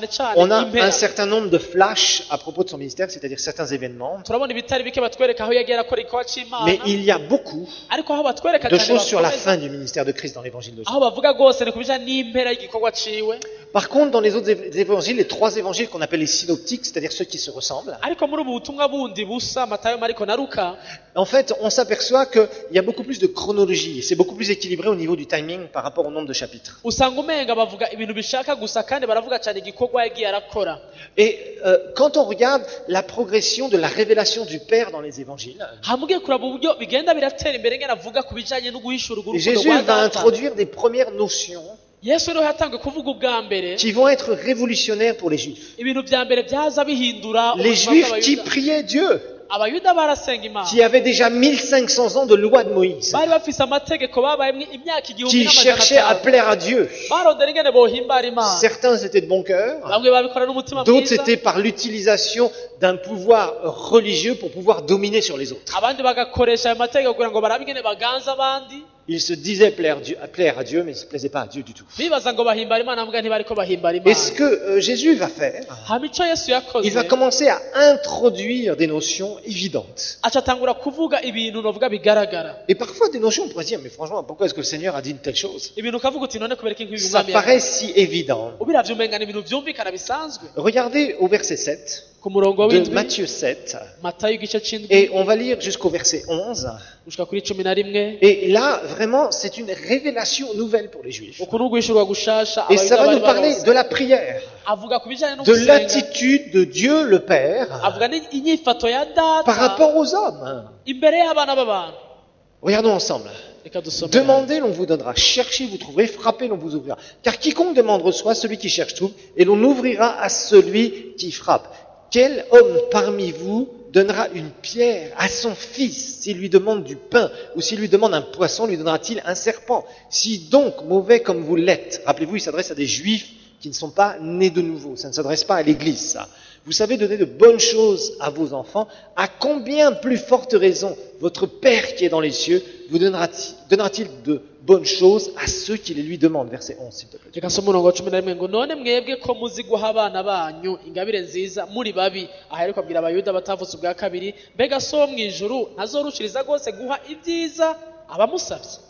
S1: On a
S2: impera.
S1: un certain nombre de flashs à propos de son ministère, c'est-à-dire certains événements.
S2: turabona ibitari bike batwereka aho yagiye arakora igikorwa c'Imana,
S1: Mais il y a beaucoup
S2: ariko aho batwereka
S1: de
S2: cane
S1: choses sur la
S2: bakomeza,
S1: fin du ministère de Christ dans l'évangile de Jean.
S2: aho bavuga rwose ni ku bijanye n'impera y'igikorwa ciwe.
S1: Par contre, dans les autres évangiles, les trois évangiles qu'on appelle les synoptiques, c'est-à-dire ceux qui se ressemblent,
S2: ariko muri ubu butumwa bundi busa Matayo, Mariko na Luka,
S1: en fait, on s'aperçoit qu'il y a beaucoup plus de chronologie. C'est beaucoup plus équilibré au niveau du timing par rapport au nombre de chapitres.
S2: usanga umenga bavuga ibintu bishaka gusa kandi baravuga cyane igikorwa yagiye arakora.
S1: Et quand on regarde la progression de la révélation du Père dans les évangiles,
S2: hamugiye kuraba uburyo bigenda biratera imbere ngena avuga ku bijanye no guhishura urukundo
S1: Jésus
S2: rwa
S1: va
S2: data.
S1: introduire des premières notions
S2: Yesu rero yatangiye kuvuga ubwa mbere
S1: qui vont être révolutionnaires pour les Juifs.
S2: ibintu vya mbere byaza bihindura
S1: Les
S2: ubuzima
S1: Juifs qui
S2: bw'Abayuda.
S1: priaient Dieu,
S2: Abayuda barasenga Imana,
S1: qui avaient déjà 1500 ans de loi de Moïse,
S2: bari bafise amategeko babayemwo imyaka igihumbi
S1: qui
S2: n'amajana
S1: cherchaient à
S2: atanu,
S1: plaire à Dieu.
S2: barondera ingene bohimbara Imana.
S1: Certains étaient de bon cœur,
S2: Bamwe babikora n'umutima
S1: d'autres
S2: mwiza,
S1: c'était par l'utilisation d'un pouvoir religieux pour pouvoir dominer sur les autres.
S2: abandi bagakoresha ayo mategeko kugira ngo barabe ingene baganza abandi.
S1: Ils se disaient plaire à Dieu, mais ils ne se plaisaient pas à Dieu du tout.
S2: bibaza ngo bahimbara Imana mbwa ntibariko bahimbara
S1: Et
S2: Imana.
S1: ce que Jésus va faire,
S2: hama ico Yesu yakoze,
S1: il va commencer à introduire des notions évidentes.
S2: aca atangura kuvuga ibintu novuga bigaragara,
S1: Et parfois des notions, on pourrait se dire, mais franchement, pourquoi est-ce que le Seigneur a dit une telle chose?
S2: ibintu ukavuga uti none kubera iki nk'ibi
S1: Ça
S2: umwami
S1: paraît
S2: yakoze?
S1: si évident.
S2: ubiravye umenga ni ibintu vyumvikana bisanzwe.
S1: Regardez au verset 7
S2: ku murongo
S1: de
S2: w'indwi
S1: Matthieu 7,
S2: Matayo igice c'indwi
S1: et on va lire jusqu'au verset 11.
S2: gushika kuri 11.
S1: Et là, vraiment, c'est une révélation nouvelle pour les Juifs.
S2: uku ni uguhishurwa gushasha
S1: Et ça
S2: Abayuda
S1: va
S2: bari
S1: nous parler
S2: barose.
S1: de la prière,
S2: avuga ku bijanye no
S1: de
S2: gusenga,
S1: l'attitude de Dieu le Père
S2: avuga n'inyifato ya data
S1: par rapport aux hommes.
S2: imbere y'abana b'abantu.
S1: Regardons ensemble.
S2: Reka dusome.
S1: Demandez, l'on vous donnera. Cherchez, vous trouverez. Frappez, l'on vous ouvrira. Car quiconque demande reçoit, celui qui cherche trouve, et l'on ouvrira à celui qui frappe. Quel homme parmi vous donnera une pierre à son fils s'il lui demande du pain, ou s'il lui demande un poisson, lui donnera-t-il un serpent? Si donc, mauvais comme vous l'êtes, rappelez-vous, il s'adresse à des juifs qui ne sont pas nés de nouveau, ça ne s'adresse pas à l'église, ça. Vous savez donner de bonnes choses à vos enfants, à combien plus forte raison votre Père qui est dans les cieux vous donnera-t-il de bonnes choses à ceux qui les lui demandent? Verset 11, s'il te plaît.
S2: reka nsome umurongo wa 11 ngo none mwebwe ko muzi guha abana banyu ingabire nziza muri babi, aha ariko abwira Abayuda batavutse ubwa kabiri, mbega so wo mw'ijuru ntazorushiriza rwose guha ibyiza abamusavye?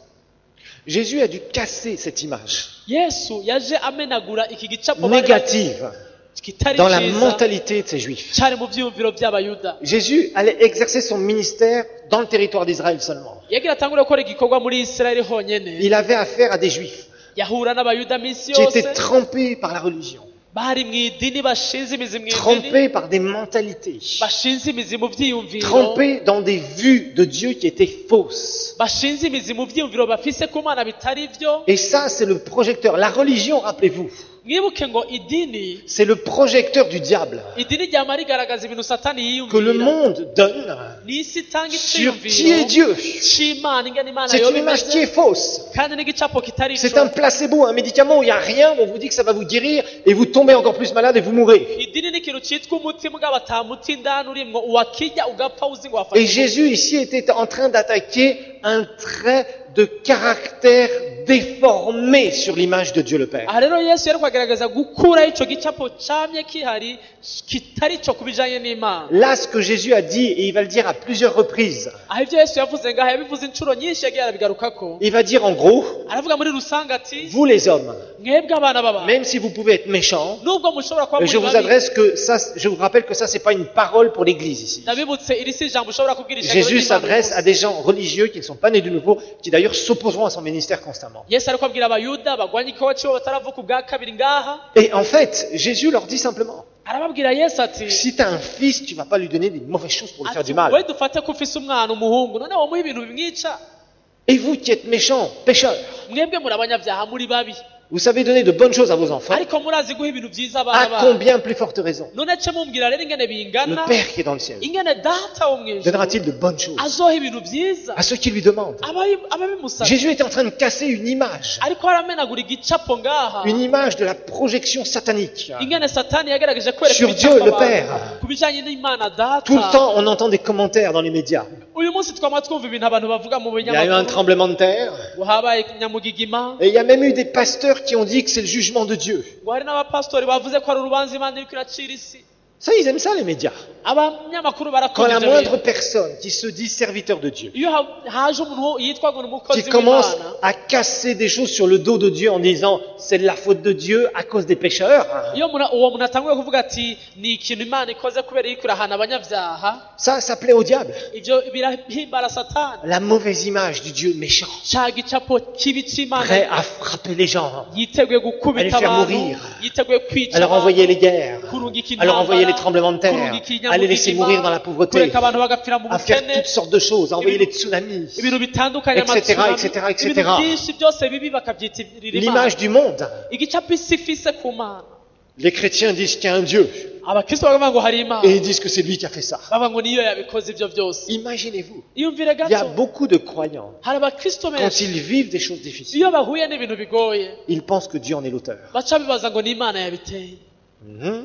S1: Jésus a dû casser cette image
S2: Yesu yaje amenagura iki gicapo bari
S1: négative
S2: kitari
S1: dans la
S2: ciza
S1: mentalité de ces juifs.
S2: cari mu vyiyumviro vy'Abayuda.
S1: Jésus allait exercer son ministère dans le territoire d'Israël seulement.
S2: yagira atangure gukora igikorwa muri Isirayeli honyene,
S1: Il avait affaire à des juifs
S2: yahura n'Abayuda misi
S1: qui
S2: yose
S1: étaient trempés par la religion,
S2: bari mw'idini, bashinze imizi mw'idini,
S1: trempés par des mentalités,
S2: bashinze imizi mu vyiyumviro,
S1: trempés dans des vues de Dieu qui étaient fausses.
S2: bashinze imizi mu vyiyumviro bafise ku Mana bitari vyo.
S1: Et ça, c'est le projecteur. La religion, rappelez-vous,
S2: mwibuke ngo idini
S1: c'est le projecteur du diable
S2: ryama rigaragaza ibintu Satani
S1: que le
S2: yiyumvira,
S1: monde donne
S2: n'isi itanga
S1: sur qui est
S2: iciyumviro
S1: Dieu.
S2: c'Imana ingene Imana
S1: C'est
S2: yoba
S1: une image qui est
S2: imeze,
S1: fausse.
S2: kandi n'igicapo kitari
S1: C'est
S2: ico.
S1: un placebo, un médicament où il n'y a rien, on vous dit que ça va vous guérir et vous tombez encore plus malade et vous mourrez.
S2: idini ni ikintu cyitwa umuti mugabo atamuti indani urimwo uwakirya ugapfa uzi ngo
S1: Et
S2: wafashe
S1: Jésus ici était en train d'attaquer un trait de caractère déformé sur l'image de Dieu le Père.
S2: aha rero yesu yari kugerageza gukuraho ico gicapo camye kihari kitari cyo kubijanye n'imana
S1: Là, ce que Jésus a dit, et il va le dire à plusieurs reprises,
S2: aho ivyo yesu yavuze ngaha yabivuze incuro nyinshi yagiye arabigarukako
S1: il va dire en gros,
S2: aravuga muri rusange ati
S1: vous les hommes,
S2: mwebwe abana b'abantu
S1: même si vous pouvez être méchants,
S2: nubwo mushobora kuba
S1: je
S2: muri
S1: vous
S2: babi
S1: adresse que ça, je vous rappelle que ça, c'est pas une parole pour l'église ici.
S2: ndabibutse iri si ijambo ushobora kubwira ijambo
S1: Jésus
S2: ry'Imana
S1: s'adresse
S2: uyu
S1: à des gens religieux qui ne sont pas nés de nouveau, qui d'ailleurs s'opposeront à son ministère constamment.
S2: munsi. yesu ariko abwira abayuda bagwanye igikorwa cibo bataravuka ubwa kabiri ngaha
S1: Et en fait, Jésus leur dit simplement,
S2: arababwira yesu ati
S1: si tu as un fils, tu vas pas lui donner des mauvaises choses pour lui faire
S2: ati
S1: du mal.
S2: we dufate ko ufise umwana umuhungu none womuha ibintu bimwica
S1: Et vous qui êtes méchants, pécheurs,
S2: mwebwe muri abanyabyaha muri babi
S1: vous savez donner de bonnes choses à vos enfants,
S2: ariko murazi guha ibintu byiza abana
S1: à
S2: banyu
S1: combien plus forte raison
S2: none ce mumbwira rero ingene
S1: le
S2: bingana
S1: Père qui est dans le ciel
S2: ingene data wo mwijuru
S1: donnera-t-il de bonnes choses
S2: azoha ibintu byiza
S1: à ceux qui lui demandent.
S2: ababimusaba
S1: Jésus était en train de casser une image
S2: ariko aramenagura igicapo ngaha
S1: une image de la projection satanique.
S2: ingene satani yagerageje kwereka
S1: Sur
S2: ibicapo
S1: Dieu, le
S2: abantu
S1: Père.
S2: ku bijanye n'imana data
S1: Tout le temps, on entend des commentaires dans les médias.
S2: uyu munsi twama twumva ibintu abantu bavuga mu
S1: Il y a eu un
S2: binyamakuru
S1: tremblement de terre,
S2: ngo habaye nyamugigima
S1: et il y a même eu des pasteurs qui ont dit que c'est le jugement de Dieu.
S2: ngo hari n'abapasitori bavuze ko ari urubanza imana iriko iracira isi
S1: Ça, ils aiment ça, les médias.
S2: abanyamakuru
S1: Quand
S2: barakunda
S1: la
S2: ivyo
S1: moindre
S2: bintu
S1: personne qui se dit serviteur de Dieu,
S2: iyo haje umuntu yitwa ngo ni umukozi
S1: qui commence
S2: w'imana
S1: à casser des choses sur le dos de Dieu en disant c'est de la faute de Dieu à cause des pécheurs,
S2: iyo uwo muntu atanguye kuvuga ati ni ikintu imana ikoze kubera iriko irahana abanyabyaha
S1: ça plaît au diable.
S2: ivyo birahimbara satani
S1: La mauvaise image du Dieu méchant,
S2: ca gicapo kibi c'imana
S1: prêt à frapper les gens,
S2: yiteguye
S1: à les
S2: gukubita
S1: faire
S2: abantu
S1: mourir,
S2: yiteguye kwica
S1: à leur envoyer les guerres,
S2: kurungika
S1: à leur envoyer les
S2: intambara,
S1: tremblements de terre,
S2: kurungika
S1: à les laisser
S2: inyamugigima,
S1: mourir dans la pauvreté,
S2: kureka abantu bagapfira mu
S1: à faire
S2: bukene
S1: toutes sortes de choses, à envoyer les tsunamis,
S2: ibintu bitandukanye
S1: etc.,
S2: amatsunami,
S1: etc., etc.
S2: ibintu byinshi byose bibi bakabyitirira imana
S1: l'image du monde.
S2: igicapo isi ifise ku mana
S1: Les chrétiens disent qu'il y a un Dieu,
S2: abakristo bakavuga ngo hari imana
S1: et ils disent que c'est lui qui a fait ça.
S2: bavuga ngo niyo yabikoze ibyo byose
S1: Imaginez-vous,
S2: iyumvire
S1: il y a
S2: gato
S1: beaucoup de croyants,
S2: hari abakristo
S1: quand
S2: benshi
S1: ils vivent des choses difficiles,
S2: iyo bahuye n'ibintu bigoye
S1: ils pensent que Dieu en est l'auteur.
S2: baca bibaza ngo ni imana yabiteye
S1: Mhm.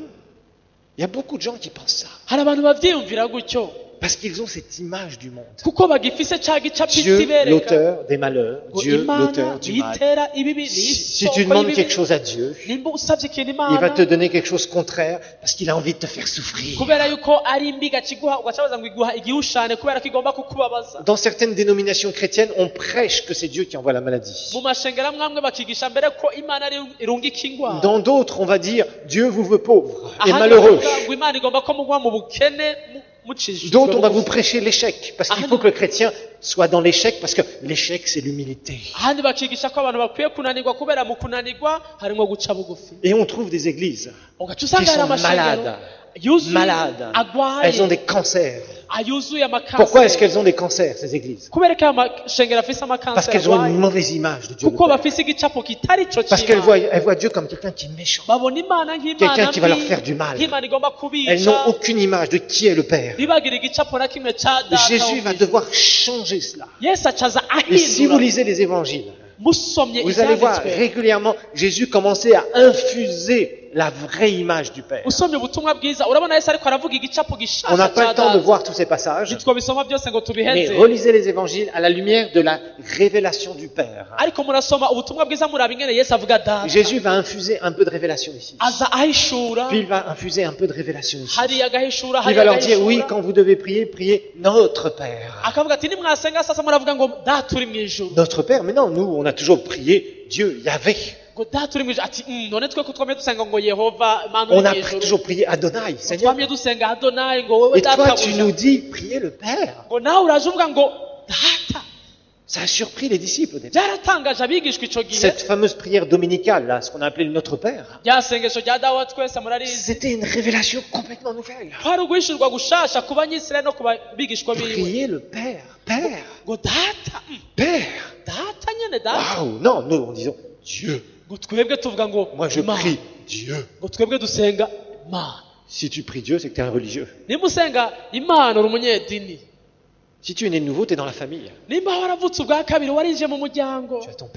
S1: Il y a beaucoup de gens qui pensent ça,
S2: hari abantu bavyiyumvira gutyo
S1: parce qu'ils ont cette image du monde.
S2: kuko bagifise ca gicapo isi
S1: Dieu,
S2: bereka
S1: l'auteur des malheurs,
S2: ngo
S1: Dieu,
S2: imana
S1: l'auteur du mal.
S2: yitera ibibi ni
S1: Si
S2: isoko
S1: tu demandes
S2: y'ibibi.
S1: quelque chose à Dieu,
S2: nimba usavye ikintu
S1: il va
S2: imana
S1: te donner quelque chose contraire parce qu'il a envie de te faire souffrir.
S2: kubera yuko ari imbi gakiguha ugacabaza ngo iguha igihushane kubera ko igomba kukubabaza
S1: Dans certaines dénominations chrétiennes, on prêche que c'est Dieu qui envoie la maladie.
S2: mu mashengero amwe amwe bakigisha mbere ko imana ari irungika ingwara
S1: Dans d'autres, on va dire Dieu vous veut pauvre et
S2: ahandi
S1: malheureux.
S2: bakavuga ngo imana igomba ko mugwa mu bukene mucishijwe
S1: D'autres, on va vous
S2: bugufi.
S1: prêcher l'échec parce qu'il faut que le chrétien soit dans l'échec parce que l'échec, c'est l'humilité.
S2: ahandi bakigisha ko abantu bakwiye kunanirwa kubera mu kunanirwa harimo guca bugufi
S1: Et on trouve des églises
S2: ugaca
S1: qui
S2: usanga hari
S1: sont
S2: amashengero
S1: malades,
S2: yuzuye
S1: malades.
S2: agwaye
S1: Elles ont des cancers.
S2: ayuzuye amakanseri
S1: Pourquoi est-ce qu'elles ont des cancers, ces églises?
S2: kubera ko amashengero afise
S1: Parce
S2: amakanseri
S1: qu'elles ont une
S2: agwaye
S1: mauvaise image de Dieu. le
S2: kuko
S1: Père.
S2: bafise igicapo kitari co
S1: Parce qu'elles
S2: c'imana
S1: voient Dieu comme quelqu'un qui est méchant.
S2: babona imana
S1: Quelqu'un
S2: nk'imana
S1: qui va leur
S2: mbi
S1: faire du mal.
S2: nk'imana igomba
S1: Elles n'ont
S2: kubica
S1: aucune image de qui est le Père.
S2: ntibagire igicapo na kimwe ca data
S1: Jésus
S2: wo
S1: va
S2: mw'ijuru.
S1: devoir changer cela.
S2: yesu acaza
S1: Et si vous
S2: ahindura
S1: lisez les évangiles,
S2: musomye
S1: vous allez voir
S2: ivyanditswe
S1: régulièrement Jésus commencer à infuser la vraie image du Père.
S2: usomye ubutumwa bwiza urabona yesu ariko aravuga igicapo
S1: On
S2: gishasha
S1: n'a pas
S2: ca
S1: le temps de
S2: data
S1: voir tous ces passages,
S2: ntitwabisoma byose ngo
S1: mais
S2: tubiheze
S1: relisez les évangiles à la lumière de la révélation du Père.
S2: ariko murasoma ubutumwa bwiza muraba ingene yesu avuga data
S1: Jésus va infuser un peu de révélation ici.
S2: aza ahishura
S1: Puis il va infuser un peu de révélation ici.
S2: hariya agahishura
S1: Puis il
S2: hariya
S1: va leur dire, oui,
S2: agahishura
S1: quand vous devez prier, priez notre Père.
S2: akavuga ati nimwasenga sasa muravuga ngo data uri mw'ijuru
S1: Notre Père, mais non, nous, on a toujours prié Dieu, Yahvé.
S2: ngo data uri mw'ijuru ati none twe ko twamye dusenga ngo yehova mana
S1: On
S2: uri
S1: a
S2: mw'ijuru
S1: toujours prié Adonai, Seigneur.
S2: twamye dusenga adonayi ngo wowe
S1: Et toi,
S2: data
S1: tu
S2: buja
S1: nous dis, priez le Père.
S2: ngo nawe uraje uvuga ngo data
S1: Ça a surpris les disciples au départ.
S2: byaratangaje abigishwa ico gihe
S1: Cette fameuse prière dominicale, là, ce qu'on a appelé le Notre Père,
S2: rya sengesho rya dawa wa twese murarizi
S1: c'était une révélation complètement nouvelle.
S2: kwari uguhishurwa gushasha ku banyisirayeli no ku bigishwa biwe
S1: Priez le Père. Père.
S2: ngo data
S1: Père.
S2: data nyene data
S1: Waouh. Non, nous, on disons Dieu.
S2: ngo twebwe tuvuga ngo
S1: Moi, je
S2: Imana.
S1: prie Dieu.
S2: ngo twebwe dusenga imana
S1: Si tu pries Dieu, c'est que tu es un religieux.
S2: nimba usenga imana uri umunyedini
S1: Si tu es né de nouveau, tu es dans la famille.
S2: nimba waravutse ubwa kabiri warinjiye mu muryango
S1: Tu as ton Père.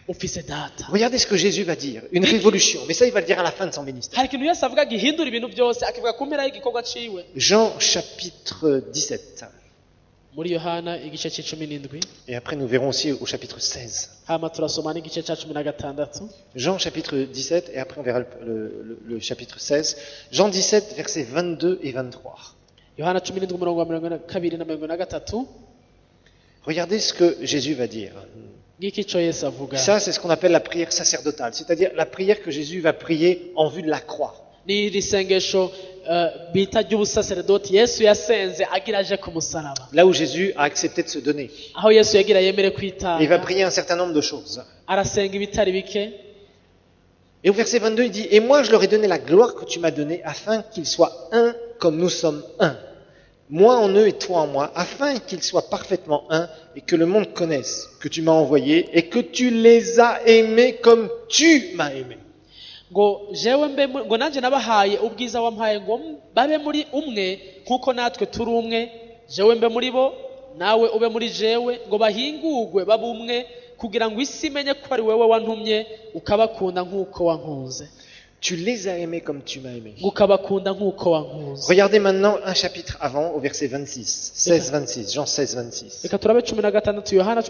S2: ufise data.
S1: Regardez ce que Jésus va dire, une révolution, mais ça il va le dire à la fin de son ministère.
S2: hari ikintu yesu avuga gihindura ibintu byose akivuga ku mpera y'igikorwa ciwe.
S1: Jean chapitre 17.
S2: Muri Yohana igice c'17
S1: Et après nous verrons aussi au chapitre 16.
S2: hama turasoma n'igice ca 16.
S1: Jean chapitre 17 et après on verra le chapitre 16. Jean 17 versets 22 et 23.
S2: Yohana 17 umurongo wa 22 na 23.
S1: Regardez ce que Jésus va dire.
S2: ngiki ico yesu avuga.
S1: Ça c'est ce qu'on appelle la prière sacerdotale, c'est-à-dire la prière que Jésus va prier en vue de la croix.
S2: ni iri sengesho bita ry'ubusaserdoti yesu yasenze agira aje ku musaraba,
S1: Là où Jésus a accepté de se donner.
S2: aho yesu yagira yemere
S1: Et il va
S2: kwitanga,
S1: prier un certain nombre de choses.
S2: arasenga ibitari bike.
S1: Et au verset 22, il dit, « Et moi je leur ai donné la gloire que tu m'as donnée, afin qu'ils soient un comme nous sommes un. Moi en eux et toi en moi, afin qu'ils soient parfaitement un, et que le monde connaisse que tu m'as envoyé, et que tu les as aimés comme tu m'as aimé. »
S2: ngo jewe mbe ngo nanje nabahaye ubwiza wampaye ngo babe muri umwe nkuko natwe turi umwe, jewe mbe muri bo nawe ube muri jewe, ngo bahingurwe babe umwe kugira ngo isi imenye ko ari wewe wantumye ukabakunda nkuko wankunze.
S1: Tu les as aimés comme tu m'as aimé.
S2: ngo ukabakunda nkuko wankunze.
S1: Regardez maintenant un chapitre avant, au verset 26, 16-26, Jean 16-26.
S2: reka turabe 16 Yohana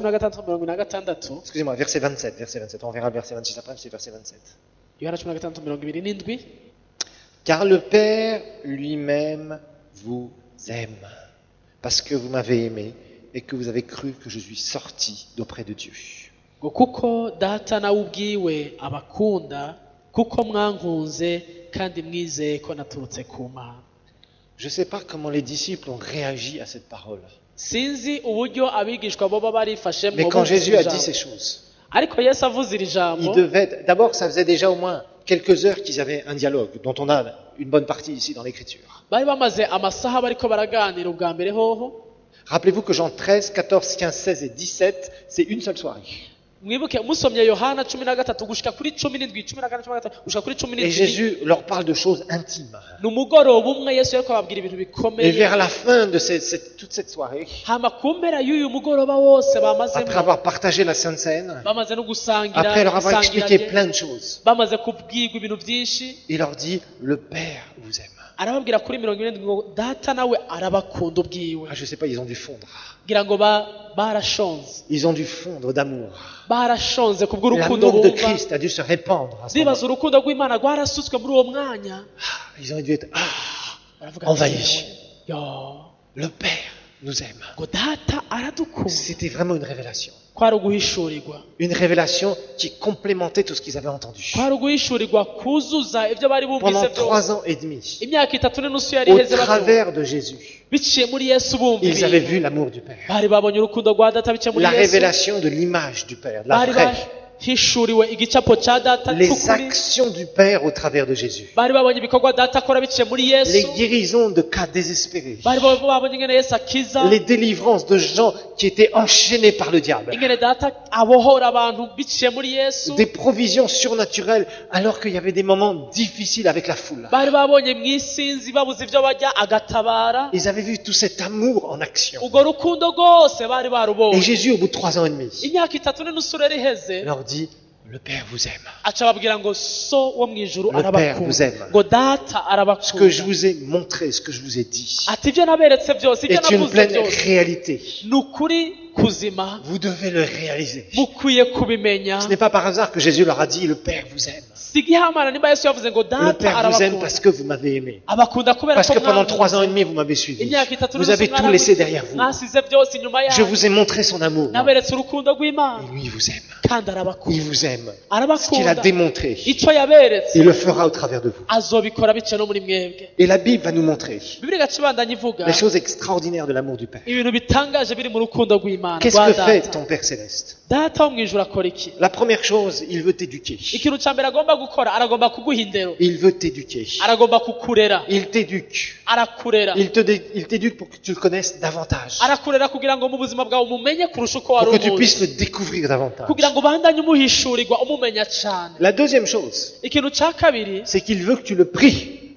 S2: 16:26.
S1: Excusez-moi, verset 27, on verra le verset 26 après, c'est verset 27.
S2: Yohana 16:27.
S1: Car le Père lui-même vous aime, parce que vous m'avez aimé et que vous avez cru que je suis sorti d'auprès de Dieu.
S2: ngo kuko data nawe ubwiwe abakunda kuko mwankunze kandi mwizeye ko naturutse ku Mana.
S1: Je ne sais pas comment les disciples ont réagi à cette parole.
S2: sinzi uburyo abigishwa boba barifashe
S1: Mais quand Jésus a dit ces choses,
S2: ariko Yesu avuze iri
S1: il
S2: jambo,
S1: devait... D'abord, ça faisait déjà au moins quelques heures qu'ils avaient un dialogue, dont on a une bonne partie ici dans l'Écriture.
S2: bari bamaze amasaha bariko baraganira ubwa mbere hoho.
S1: Rappelez-vous que Jean 13, 14, 15, 16 et 17, c'est une seule soirée.
S2: mwibuke musomye Yohana 13 gushika kuri 17, 14, 13 gushika kuri
S1: Et
S2: 17.
S1: Jésus leur parle de choses intimes.
S2: n'umugoroba umwe Yesu yariko ababwira ibintu
S1: Et
S2: bikomeye.
S1: vers la fin de toute cette soirée,
S2: hama ku mpera y'uyu mugoroba wose
S1: après
S2: bamazemo,
S1: avoir partagé la Sainte Seine,
S2: bamaze no gusangira,
S1: après leur avoir
S2: isangira
S1: expliqué
S2: rye,
S1: plein de choses,
S2: bamaze kubwirwa ibintu byinshi,
S1: il leur dit, le Père vous aime.
S2: arababwira kuri 70 ngo data nawe arabakunda ubwiwe.
S1: Ah, je sais pas, ils ont dû fondre.
S2: ngira ngo barashonze,
S1: Ils ont dû fondre d'amour.
S2: barashonze kubw'urukundo
S1: L'amour de
S2: bumva.
S1: Christ a dû se répandre à ce moment.
S2: bibaza urukundo rw'Imana rwarasutswe muri uwo mwanya.
S1: Ils ont dû être
S2: Baravuga
S1: envahis.
S2: ati, yo
S1: Le Père nous aime.
S2: ngo data aradukunda.
S1: C'était vraiment une révélation.
S2: kwari uguhishurirwa,
S1: Une révélation qui complémentait tout ce qu'ils avaient entendu.
S2: kwari uguhishurirwa kuzuza ibyo bari bumvise
S1: Pendant
S2: byose.
S1: 3 ans et demi,
S2: imyaka 3 n'inusu yari
S1: au
S2: iheze bato,
S1: travers de Jésus,
S2: biciye muri Yesu bumva
S1: ils avaient
S2: ibintu.
S1: vu l'amour du Père.
S2: bari babonye urukundo rwa data biciye muri
S1: La
S2: Yesu,
S1: révélation de l'image du Père, la
S2: bari
S1: vraie.
S2: bahishuriwe igicapo ca data
S1: Les
S2: c'ukuri,
S1: actions du Père au travers de Jésus.
S2: bari babonye ibikorwa data akora biciye muri
S1: Les
S2: Yesu,
S1: guérisons de cas désespérés.
S2: bari babonye ingene Yesu akiza,
S1: Les délivrances de gens qui étaient enchaînés par le diable.
S2: ingene data abohora abantu biciye muri Yesu.
S1: Des provisions surnaturelles alors qu'il y avait des moments difficiles avec la foule.
S2: bari babonye mwisinzi babuze ivyo barya agatabara.
S1: Ils avaient vu tout cet amour en action.
S2: urwo rukundo rwose bari
S1: Et
S2: barubonye.
S1: Jésus, au bout de 3 ans et demi,
S2: imyaka 3 n'inusu rero iheze,
S1: leur dit, le Père vous aime.
S2: aca ababwira ngo so wo mw'ijuru
S1: Le Père vous
S2: arabakunda,
S1: aime.
S2: ngo data
S1: Ce que je
S2: arabakunda.
S1: vous ai montré, ce que je vous ai dit,
S2: ati ibyo naberetse byose, ibyo
S1: est une
S2: navuze
S1: pleine
S2: byose
S1: réalité.
S2: ni ukuri kuzima,
S1: Vous devez le réaliser.
S2: mukwiye kubimenya.
S1: Ce n'est pas par hasard que Jésus leur a dit, le Père vous aime.
S2: si igihamana nimba Yesu yavuze ngo
S1: Le
S2: data
S1: Père vous aime
S2: arabakunda,
S1: parce que vous m'avez aimé.
S2: abakunda kubera
S1: Parce
S2: ko
S1: que pendant 3 ans et
S2: mwankunze.
S1: demi, vous m'avez suivi.
S2: imyaka 3
S1: Vous avez tout laissé derrière vous.
S2: mwasize byose inyuma
S1: Je
S2: yawe,
S1: vous ai montré son amour.
S2: naberetse urukundo rw'Imana,
S1: Et lui, il vous aime.
S2: kandi
S1: Il
S2: arabakunda,
S1: vous aime. Ce qu'il a
S2: arabakunda.
S1: démontré,
S2: icyo yaberetse
S1: il le fera au travers de vous.
S2: azobikora biciye no muri mwebwe.
S1: Et la Bible va nous montrer
S2: Bibiliya igacibandanya ivuga
S1: les choses extraordinaires de l'amour du Père.
S2: ibintu bitangaje biri mu rukundo rw'Imana
S1: Qu'est-ce
S2: rwa
S1: que fait
S2: data.
S1: ton Père Céleste?
S2: data wo mw'ijuru akora iki?
S1: La première chose, il veut t'éduquer.
S2: ikintu ca mbere agomba gukora, aragomba kuguha indero,
S1: Il veut t'éduquer.
S2: aragomba kukurera,
S1: Il t'éduque.
S2: arakurera,
S1: Il t'éduque pour que tu le connaisses davantage.
S2: arakurera kugira ngo mu buzima bwawe umumenye kurusha uko wari
S1: Pour que tu puisses
S2: umuzi,
S1: le découvrir davantage.
S2: kugira ngo ubandanye umuhishurirwa umumenya cane.
S1: La deuxième chose,
S2: ikintu ca kabiri,
S1: c'est qu'il veut que tu le pries.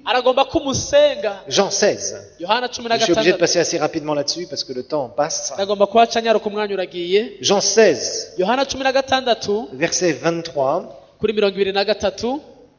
S2: aragomba ko umusenga.
S1: Jean 16.
S2: Yohana cumi na
S1: Je suis obligé de
S2: gatandatu.
S1: passer assez rapidement là-dessus parce que le temps passe.
S2: Ndagomba kuhaca nyaruka umwanya uragiye.
S1: Jean 16,
S2: Yohana cumi na gatandatu
S1: verset 23
S2: kuri 23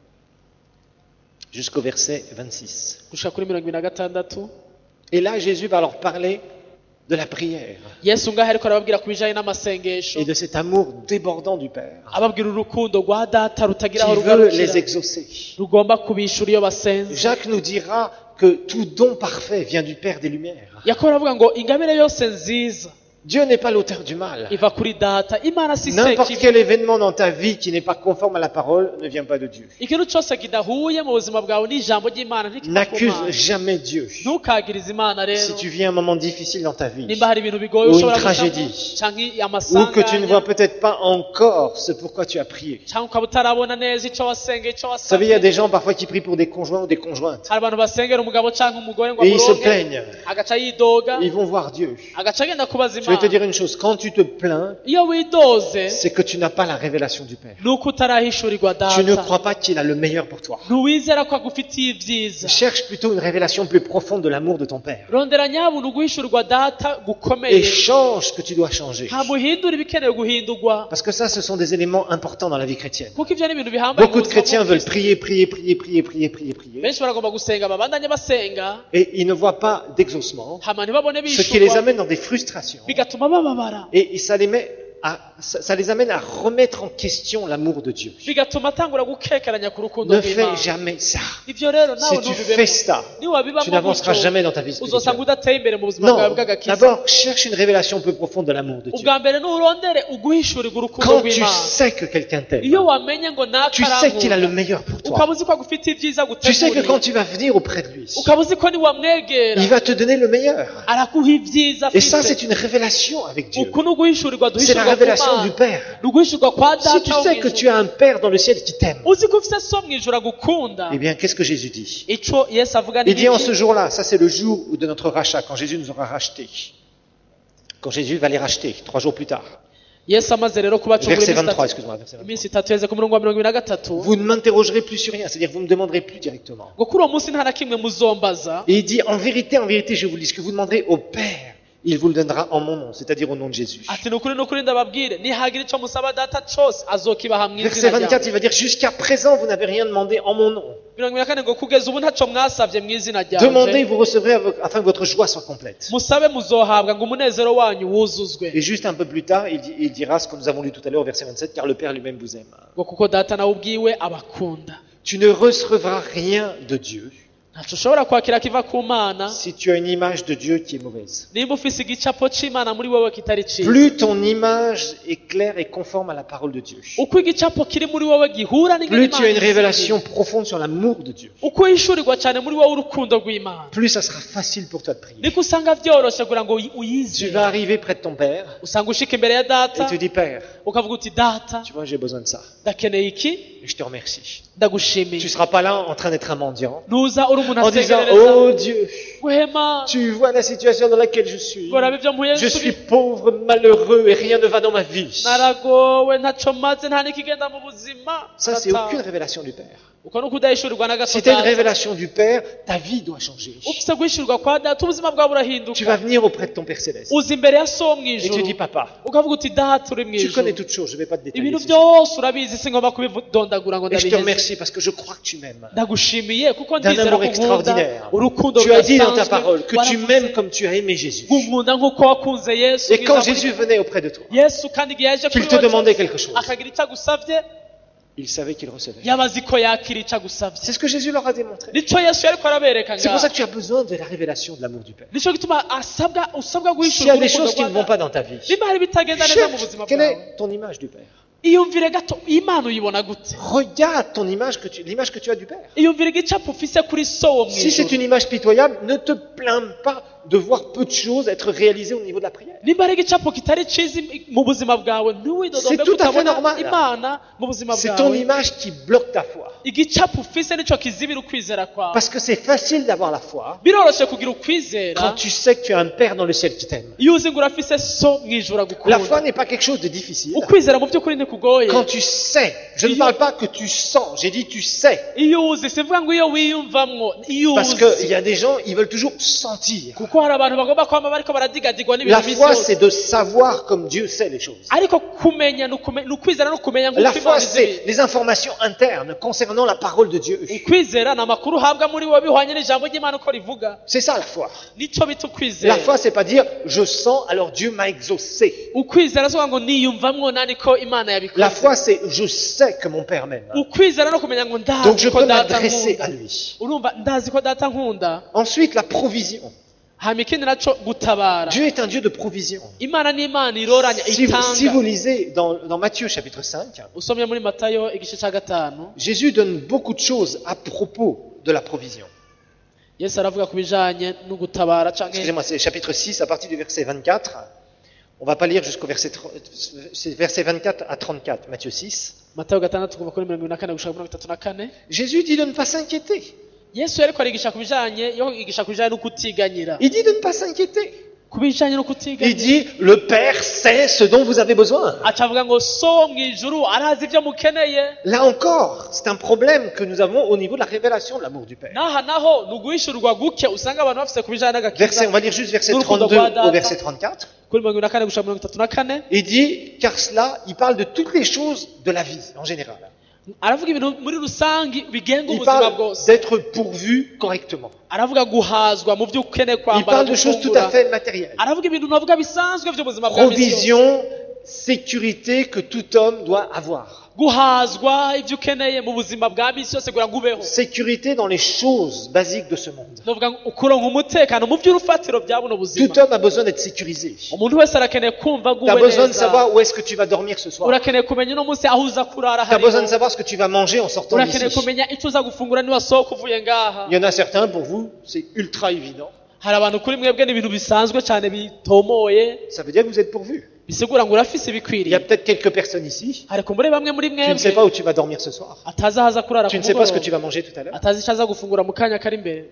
S1: jusqu'au verset 26.
S2: gushika kuri 26.
S1: Et là, Jésus va leur parler de la prière
S2: Yesu ngaho ariko arababwira ku bijanye n'amasengesho,
S1: et de cet amour débordant du Père
S2: ababwira urukundo rwa data rutagira aho
S1: qui veut les
S2: rugarukira,
S1: exaucer.
S2: rugomba kubishura iyo basenze.
S1: Jacques nous dira que tout don parfait vient du Père des Lumières.
S2: Yakobo aravuga ngo ingabire yose nziza
S1: Dieu n'est pas l'auteur du mal.
S2: iva kuri data. Imana si
S1: N'importe
S2: sekibi.
S1: quel événement dans ta vie qui n'est pas conforme à la parole ne vient pas de Dieu.
S2: Ikintu cyose kidahuye mu buzima bwawe n'ijambo ry'Imana ntikiva ku
S1: N'accuse
S2: Mana.
S1: jamais Dieu.
S2: Ntukagirize Imana rero.
S1: Si tu vis un moment difficile dans ta vie,
S2: Nimba hari ibintu bigoye
S1: ou une
S2: ushobora gucamo
S1: tragédie,
S2: canke
S1: ou que tu ne vois
S2: amasanganya
S1: peut-être pas encore ce pourquoi tu as prié.
S2: canke ukaba utarabona neza ico wasengeye ico
S1: Vous savez, il y a
S2: wasabye.
S1: des gens parfois qui prient pour des conjoints ou des conjointes.
S2: Hari abantu basengera umugabo canke umugore ngo
S1: Et ils se
S2: amuronke,
S1: plaignent.
S2: agaca yidoga,
S1: Ils vont voir Dieu.
S2: agaca agenda kubaza
S1: Je vais te
S2: Imana.
S1: dire une chose, quand tu te plains,
S2: Iyo widoze
S1: c'est que tu n'as pas la révélation du Père.
S2: nuko utarahishurirwa
S1: Tu ne
S2: data,
S1: crois pas qu'il a le meilleur pour toi.
S2: ntiwizera ko agufitiye ibyiza.
S1: Cherche plutôt une révélation plus profonde de l'amour de ton Père.
S2: Rondera nyabuntu guhishurirwa data
S1: Et
S2: gukomeye,
S1: change ce que tu dois changer.
S2: ntamuhindura ibikenewe guhindurwa,
S1: Parce que ça, ce sont des éléments importants dans la vie chrétienne.
S2: kuko ivyo ni ibintu bihambaye.
S1: Beaucoup de chrétiens veulent prier, prier, prier, prier, prier, prier, prier.
S2: benshi baragomba gusenga babandanye basenga,
S1: Et ils ne voient pas d'exaucement,
S2: hama ntibabone
S1: ce qui les
S2: bishurwa,
S1: amène dans des frustrations.
S2: bigatuma bababara,
S1: Et ça les amène à remettre en question l'amour de Dieu.
S2: bigatuma atangura gukekeranya ku rukundo
S1: Ne fais
S2: rw'Imana.
S1: jamais ça.
S2: Ivyo rero nawe
S1: Si tu fais ça, tu n'avanceras jamais dans ta vie
S2: uzosanga
S1: spirituelle.
S2: udateye imbere mu buzima bwawe
S1: Non,
S2: bw'agakiza.
S1: d'abord, cherche une révélation plus profonde de l'amour de Dieu.
S2: ubwa mbere nurondere uguhishurirwa urukundo
S1: Quand tu
S2: rw'Imana.
S1: sais que quelqu'un t'aime,
S2: Iyo wamenye ngo
S1: tu sais qu'il a le meilleur pour toi.
S2: ukaba uzi ko agufite ibyiza
S1: Tu sais que quand
S2: guteguriye,
S1: tu vas venir auprès de lui,
S2: ukaba uzi ko niwamwegera
S1: il va te donner le meilleur.
S2: araguha ibyiza
S1: Et ça,
S2: afite.
S1: c'est une révélation avec Dieu.
S2: uku ni uguhishurirwa
S1: C'est la
S2: duhishurirwa ku
S1: révélation
S2: Mana.
S1: du Père.
S2: ni uguhishurirwa kwa
S1: Si
S2: data
S1: tu
S2: wo
S1: sais que
S2: mw'ijuru.
S1: tu as un Père dans le ciel qui t'aime,
S2: uzi ko ufite so mw'ijuru agukunda,
S1: eh bien, qu'est-ce que Jésus dit?
S2: ico Yesu avuga ni
S1: Il dit en
S2: iki?
S1: ce jour-là, ça c'est le jour de notre rachat, quand Jésus nous aura rachetés. Quand Jésus va les racheter, 3 jours plus tard.
S2: Yesu amaze rero kubacungura
S1: Verset
S2: iminsi
S1: 23,
S2: itatu-
S1: excuse-moi, verset 23.
S2: iminsi itatu yeze ku murongo wa 23.
S1: Vous ne m'interrogerez plus sur rien, c'est-à-dire vous ne me demanderez plus directement.
S2: ngo kuri uwo munsi nta na kimwe muzombaza,
S1: Et il dit, en vérité, je vous le dis, ce que vous demanderez au Père, il vous le donnera en mon nom, c'est-à-dire au nom de Jésus.
S2: ati ni ukuri ndababwire nihagira ico musaba data cose azokibaha
S1: Verset
S2: mw'izina
S1: 24,
S2: ryawe.
S1: il va dire, jusqu'à présent, vous n'avez rien demandé en mon nom.
S2: 24 ngo kugeza ubu ntaco mwasavye mw'izina
S1: Demandez,
S2: ryanje,
S1: vous recevrez afin que votre joie soit complète.
S2: musabe muzohabwa ngo umunezero wanyu wuzuzwe.
S1: Et juste un peu plus tard, il dira ce que nous avons lu tout à l'heure au verset 27, car le Père lui-même vous aime.
S2: ngo kuko data nawe ubwiwe abakunda.
S1: Tu ne recevras rien de Dieu
S2: ntaco ushobora kwakira kiva ku Mana
S1: si tu as une image de Dieu qui est mauvaise.
S2: nimba ufise igicapo c'Imana muri wewe kitari ciza.
S1: Plus ton image est claire et conforme à la parole de Dieu,
S2: uko igicapo kiri muri wewe gihura n'ingene
S1: plus tu as une
S2: Imana
S1: révélation profonde sur l'amour de Dieu,
S2: uko yishurirwa cyane muri wowe urukundo rw'Imana,
S1: plus ça sera facile pour toi de prier.
S2: niko usanga vyoroshe kugira ngo
S1: Tu
S2: uyizere.
S1: vas arriver près de ton Père
S2: usanga ushika imbere ya data
S1: et tu dis, Père,
S2: ukavuga uti data
S1: tu vois, j'ai besoin de ça.
S2: ndakeneye iki,
S1: Et je te remercie. Tu
S2: ndagushimiye.
S1: ne seras pas là en train d'être un mendiant,
S2: ntuza uri umuntu
S1: en disant,
S2: asegerereza,
S1: oh Dieu,
S2: wema
S1: tu vois la situation dans laquelle je suis.
S2: ngoraba ivyo mpuye
S1: Je suis pauvre, malheureux et rien ne va dans ma vie.
S2: naragowe ntaco maze nta n'ikigenda mu buzima.
S1: Ça, c'est
S2: Data,
S1: aucune révélation du Père.
S2: uko nuko udahishurirwa na gato
S1: Si tu as une
S2: data.
S1: révélation du Père, ta vie doit changer.
S2: ufise guhishurirwa kwa data ubuzima bwawe
S1: Tu
S2: burahinduka.
S1: vas venir auprès de ton Père Céleste.
S2: uza imbere ya so
S1: Et tu
S2: mw'ijuru
S1: dis, Papa,
S2: ukavuga uti data uri
S1: tu
S2: mw'ijuru,
S1: connais toutes choses, je ne vais pas te détailler.
S2: ibintu
S1: ces
S2: byose urabizi singomba kubidondagura ngo
S1: choses. Et je te
S2: ndabiheze.
S1: remercie parce que je crois que tu m'aimes.
S2: ndagushimiye kuko
S1: D'un
S2: ndizera
S1: amour
S2: ko nkunda
S1: extraordinaire.
S2: urukundo
S1: Tu as dit dans ta
S2: rudasanzwe,
S1: parole que tu
S2: waravuze
S1: m'aimes comme tu as aimé Jésus.
S2: ngo unkunda nk'uko wakunze Yesu.
S1: Et quand
S2: mwiza muri-
S1: Jésus venait auprès de toi,
S2: Yesu kandi igihe yaje
S1: qu'il
S2: kuri
S1: te
S2: wowe
S1: demandait quelque chose,
S2: akagira icyo agusavye,
S1: il savait qu'il recevait.
S2: yaba azi ko yakira icyo agusavye.
S1: C'est ce que Jésus leur a démontré.
S2: nico Yesu yariko arabereka
S1: C'est pour ça
S2: ngaho.
S1: que tu as besoin de la révélation de l'amour du Père.
S2: nico gituma usabwa
S1: S'il y a
S2: guhishura
S1: des choses qui ne vont pas dans ta vie,
S2: niba hari bitagenda neza mu
S1: cherche
S2: buzima
S1: quelle
S2: bwawe,
S1: est ton image du Père.
S2: iyumvire gato Imana uyibona gute.
S1: Regarde ton image l'image que tu as du Père.
S2: iyumvire igicapo ufise kuri so wo
S1: Si c'est
S2: mw'ijuru.
S1: une image pitoyable, ne te plains pas de voir peu de choses être réalisées au niveau de la prière.
S2: nimba ari igicapo kitari ciza mu buzima bwawe
S1: C'est
S2: ntiwidodombe
S1: tout à fait
S2: kutabona
S1: normal.
S2: imana mu buzima
S1: C'est ton
S2: bwawe
S1: image qui bloque ta foi.
S2: igicapo ufise nico kizibira ukwizera kwawe
S1: Parce que c'est facile d'avoir la foi
S2: biroroshe kugira
S1: quand
S2: ukwizera
S1: tu sais que tu as un Père dans le ciel qui t'aime.
S2: iyo uzi ngo urafise so mw'ijuru
S1: La foi
S2: agukunda
S1: n'est pas quelque chose de difficile.
S2: ukwizera mu by'ukuri ntikugoye
S1: Quand tu sais, je ne parle pas que tu sens, j'ai dit tu sais.
S2: iyo uzi sivuga ngo iyo wiyumvamwo iyo
S1: Parce qu'il
S2: uzi
S1: y a des gens, ils veulent toujours sentir.
S2: kuko hari abantu bagomba kwama bariko baradigadigwa
S1: La
S2: n'ibintu
S1: foi,
S2: byose
S1: c'est de savoir comme Dieu sait les choses.
S2: ariko kumenya ni ukwizera no kumenya
S1: La
S2: nk'uko
S1: foi,
S2: imana
S1: c'est
S2: izi
S1: les informations internes concernant la parole de Dieu.
S2: ukwizera ni amakuru uhabwa muri wowe bihwanye n'ijambo ry'imana uko rivuga
S1: C'est ça la foi.
S2: nico bita
S1: La
S2: ukwizera
S1: foi, c'est pas dire je sens, alors Dieu m'a exaucé.
S2: ukwizera si ngo niyumvamwo nani ko imana
S1: La
S2: yabikoze
S1: foi, c'est je sais que mon Père m'aime.
S2: ukwizera no kumenya ngo
S1: Donc je
S2: ndazi ko
S1: peux
S2: data
S1: m'adresser à
S2: nkunda
S1: lui.
S2: urumva ndazi ko data nkunda
S1: Ensuite, la provision.
S2: hama ikindi naco gutabara
S1: Dieu est un Dieu de provision.
S2: imana ni imana iroranya
S1: Si vous
S2: itanga
S1: lisez dans Matthieu chapitre 5,
S2: usomye muri matayo igice ca gatanu
S1: Jésus donne beaucoup de choses à propos de la provision.
S2: yesu aravuga ku bijanye no gutabara canke
S1: Excusez-moi, c'est chapitre 6 à partir du verset 24. On va pas lire jusqu'au verset 24 à 34, Matthieu 6.
S2: matayo gatandatu kuva kuri 24 gushika kuri 34.
S1: Jésus dit de ne pas s'inquiéter.
S2: yesu yariko arigisha ku bijanye yo yigisha ku bijanye no kutiganyira
S1: Il dit de ne pas s'inquiéter.
S2: ku bijanye no
S1: Il
S2: kutiganyira
S1: dit, le Père sait ce dont vous avez besoin.
S2: acavuga ngo so mw'ijuru arazi ivyo mukeneye
S1: Là encore, c'est un problème que nous avons au niveau de la révélation de l'amour du Père.
S2: naha naho ni uguhishurwa guke usanga abantu bafise ku bijanye
S1: On va lire juste verset
S2: Nous,
S1: 32
S2: Data.
S1: au verset 34.
S2: kuri 24 gushika 34.
S1: Il dit, car cela, il parle de toutes les choses de la vie en général.
S2: aravuga ibintu muri rusangi bigenga
S1: Il
S2: ubuzima
S1: parle
S2: bwose
S1: d'être pourvu correctement.
S2: aravuga guhazwa mu byo ukeneye
S1: Il
S2: kwambara
S1: parle de choses tout à fait matérielles.
S2: aravuga ibintu navuga bisanzwe by'ubuzima bwa misi yose.
S1: Provision, sécurité que tout homme doit avoir.
S2: guhazwa ibyo ukeneye mu buzima bwa misi yose kugira ngo ubeho
S1: Sécurité dans les choses basiques de ce monde.
S2: novuga ngo ukuronka umutekano mu by'urufatiro bya buno buzima
S1: Tout homme a besoin d'être sécurisé.
S2: umuntu wese arakeneye kumva
S1: Tu as
S2: aguwe
S1: besoin de
S2: neza
S1: savoir où est-ce que tu vas dormir ce soir.
S2: urakeneye kumenya uno munsi aho uza kurara
S1: Tu as besoin de
S2: hariho
S1: savoir ce que tu vas manger en sortant
S2: urakeneye
S1: d'ici.
S2: kumenya icyo uza gufungura niwasohoka uvuye ngaha
S1: Il y en a certains, pour vous, c'est ultra évident.
S2: hari abantu kuri mwebwe n'ibintu bisanzwe cyane bitomoye
S1: Ça veut dire que vous êtes pourvu.
S2: bisigura ngo urafise
S1: Il y
S2: ibikwiriye
S1: a peut-être quelques personnes ici.
S2: ariko muri bamwe muri
S1: Tu ne sais
S2: mwebwe
S1: pas où tu vas dormir ce soir.
S2: atazi aho aza kurara
S1: Tu
S2: ku
S1: ne sais pas ce que tu
S2: mugoroba
S1: vas manger tout à l'heure.
S2: atazi icyo aza gufungura mu kanya kari imbere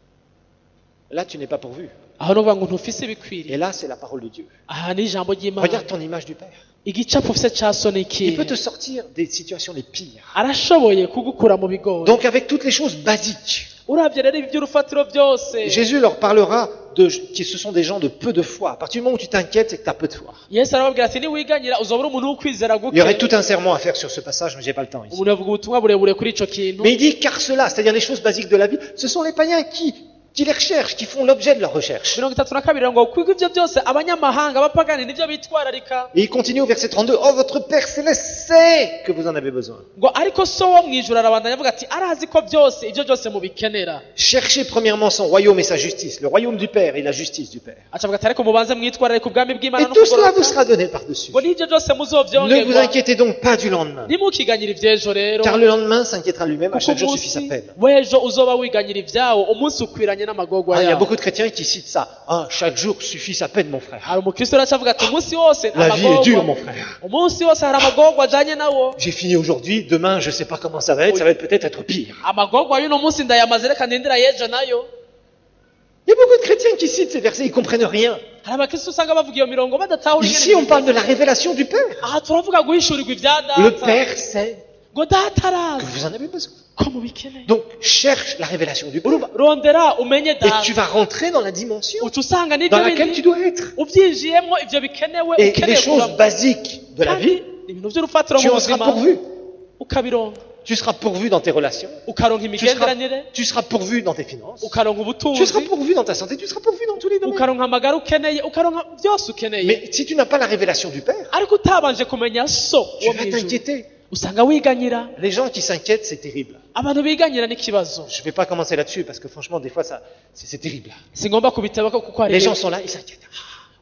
S1: Là, tu n'es pas pourvu.
S2: aho nuvuga ngo ntufise ibikwiriye
S1: Et là, c'est la parole de Dieu.
S2: aha ni ijambo ry'imana
S1: Regarde ton image du Père.
S2: igicapo ufise ca so ni
S1: Il peut
S2: ikihe
S1: te sortir des situations les pires.
S2: arashoboye kugukura mu bigoye
S1: Donc, avec toutes les choses basiques,
S2: uravye rero ibi by'urufatiro byose
S1: Jésus leur parlera que ce sont des gens de peu de foi. À partir du moment où tu t'inquiètes, c'est que tu as peu de foi.
S2: yesu arababwira ati niwiganyira uzobura umuntu w'ukwizera
S1: Il y aurait
S2: guke
S1: tout un sermon à faire sur ce passage, mais j'ai pas le temps ici.
S2: umuntu yavuga ubutumwa burebure kuri ico kintu
S1: Mais il dit car cela, c'est-à-dire les choses basiques de la vie, ce sont les païens qui les recherchent, qui font l'objet de leur recherche.
S2: 32 ngo kwiga ivyo byose abanyamahanga abapagani nivyo bitwararika
S1: Et il continue au verset 32, oh votre Père céleste sait que vous en avez besoin.
S2: ngo ariko so wo mw'ijuru arabandanya avuga ati arazi ko byose ivyo byose mubikenera
S1: Cherchez premièrement son royaume et sa justice, le royaume du Père et la justice du Père.
S2: acavuga ati ariko mubanze mwitwararika ubwami
S1: Et
S2: bw'imana no
S1: tout cela vous
S2: kugororoka
S1: sera donné par-dessus.
S2: ngo n'ivyo byose
S1: Ne vous
S2: muzovyongerwa
S1: inquiétez donc pas du lendemain,
S2: nimukiganyira ivy'ejo rero
S1: car le lendemain s'inquiétera lui-même, à
S2: kuko
S1: chaque jour suffit sa
S2: umunsi
S1: peine.
S2: w'ejo uzoba wiganyira ivyawo umunsi ukwiranye n'amagorwa
S1: Ah, il y a
S2: yawo
S1: beaucoup de chrétiens qui citent ça. Ah, chaque jour suffit sa peine, mon frère.
S2: hari umukristo rero acavuga ati umunsi wose
S1: La vie est dure, mon
S2: amagorwa
S1: frère.
S2: umunsi wose hari amagorwa ajanye nawo
S1: J'ai fini aujourd'hui, demain je sais pas comment ça va être peut-être être pire.
S2: amagorwa y'uno munsi ndayamaze reka ndindira y'ejo nayo
S1: Il y a beaucoup de chrétiens qui citent ces versets, ils comprennent rien.
S2: hari abakristo usanga bavuga iyo mirongo badatahura
S1: Ici, on parle de la révélation du Père.
S2: aha turavuga guhishurirwa ivya
S1: Le
S2: data
S1: Père sait
S2: ngo data
S1: que
S2: arazi
S1: vous en avez besoin.
S2: ko mubikeneye
S1: Donc, cherche la révélation du Père.
S2: rondera umenye
S1: Et
S2: data
S1: tu vas rentrer dans la dimension
S2: uca usanga
S1: dans
S2: n'ivyo
S1: laquelle tu
S2: bindi
S1: dois être.
S2: uvyinjiyemwo ivyo bikenewe
S1: Et les
S2: ukeneye
S1: choses
S2: kubamo.
S1: basiques de la
S2: kandi
S1: vie,
S2: ibintu vy'urufatiro
S1: tu
S2: mu
S1: en seras
S2: buzima
S1: pourvu.
S2: ukabironka
S1: Tu seras pourvu dans tes relations.
S2: ukaronka imigenderanire
S1: Tu seras pourvu dans tes finances.
S2: ukaronka
S1: Tu seras
S2: ubutunzi
S1: pourvu dans ta santé. Tu seras pourvu dans tous les domaines.
S2: ukaronka amagara ukeneye ukaronka byose ukeneye
S1: Mais si tu n'as pas la révélation du Père,
S2: ariko utabanje kumenya so
S1: tu
S2: wo
S1: vas
S2: mw'ijuru
S1: t'inquiéter.
S2: usanga wiganyira
S1: Les gens qui s'inquiètent, c'est terrible.
S2: abantu biganyira n'ikibazo
S1: Je ne vais pas commencer là-dessus parce que franchement, des fois, c'est terrible.
S2: singomba kubitebako kuko hari
S1: Les gens sont là, ils s'inquiètent.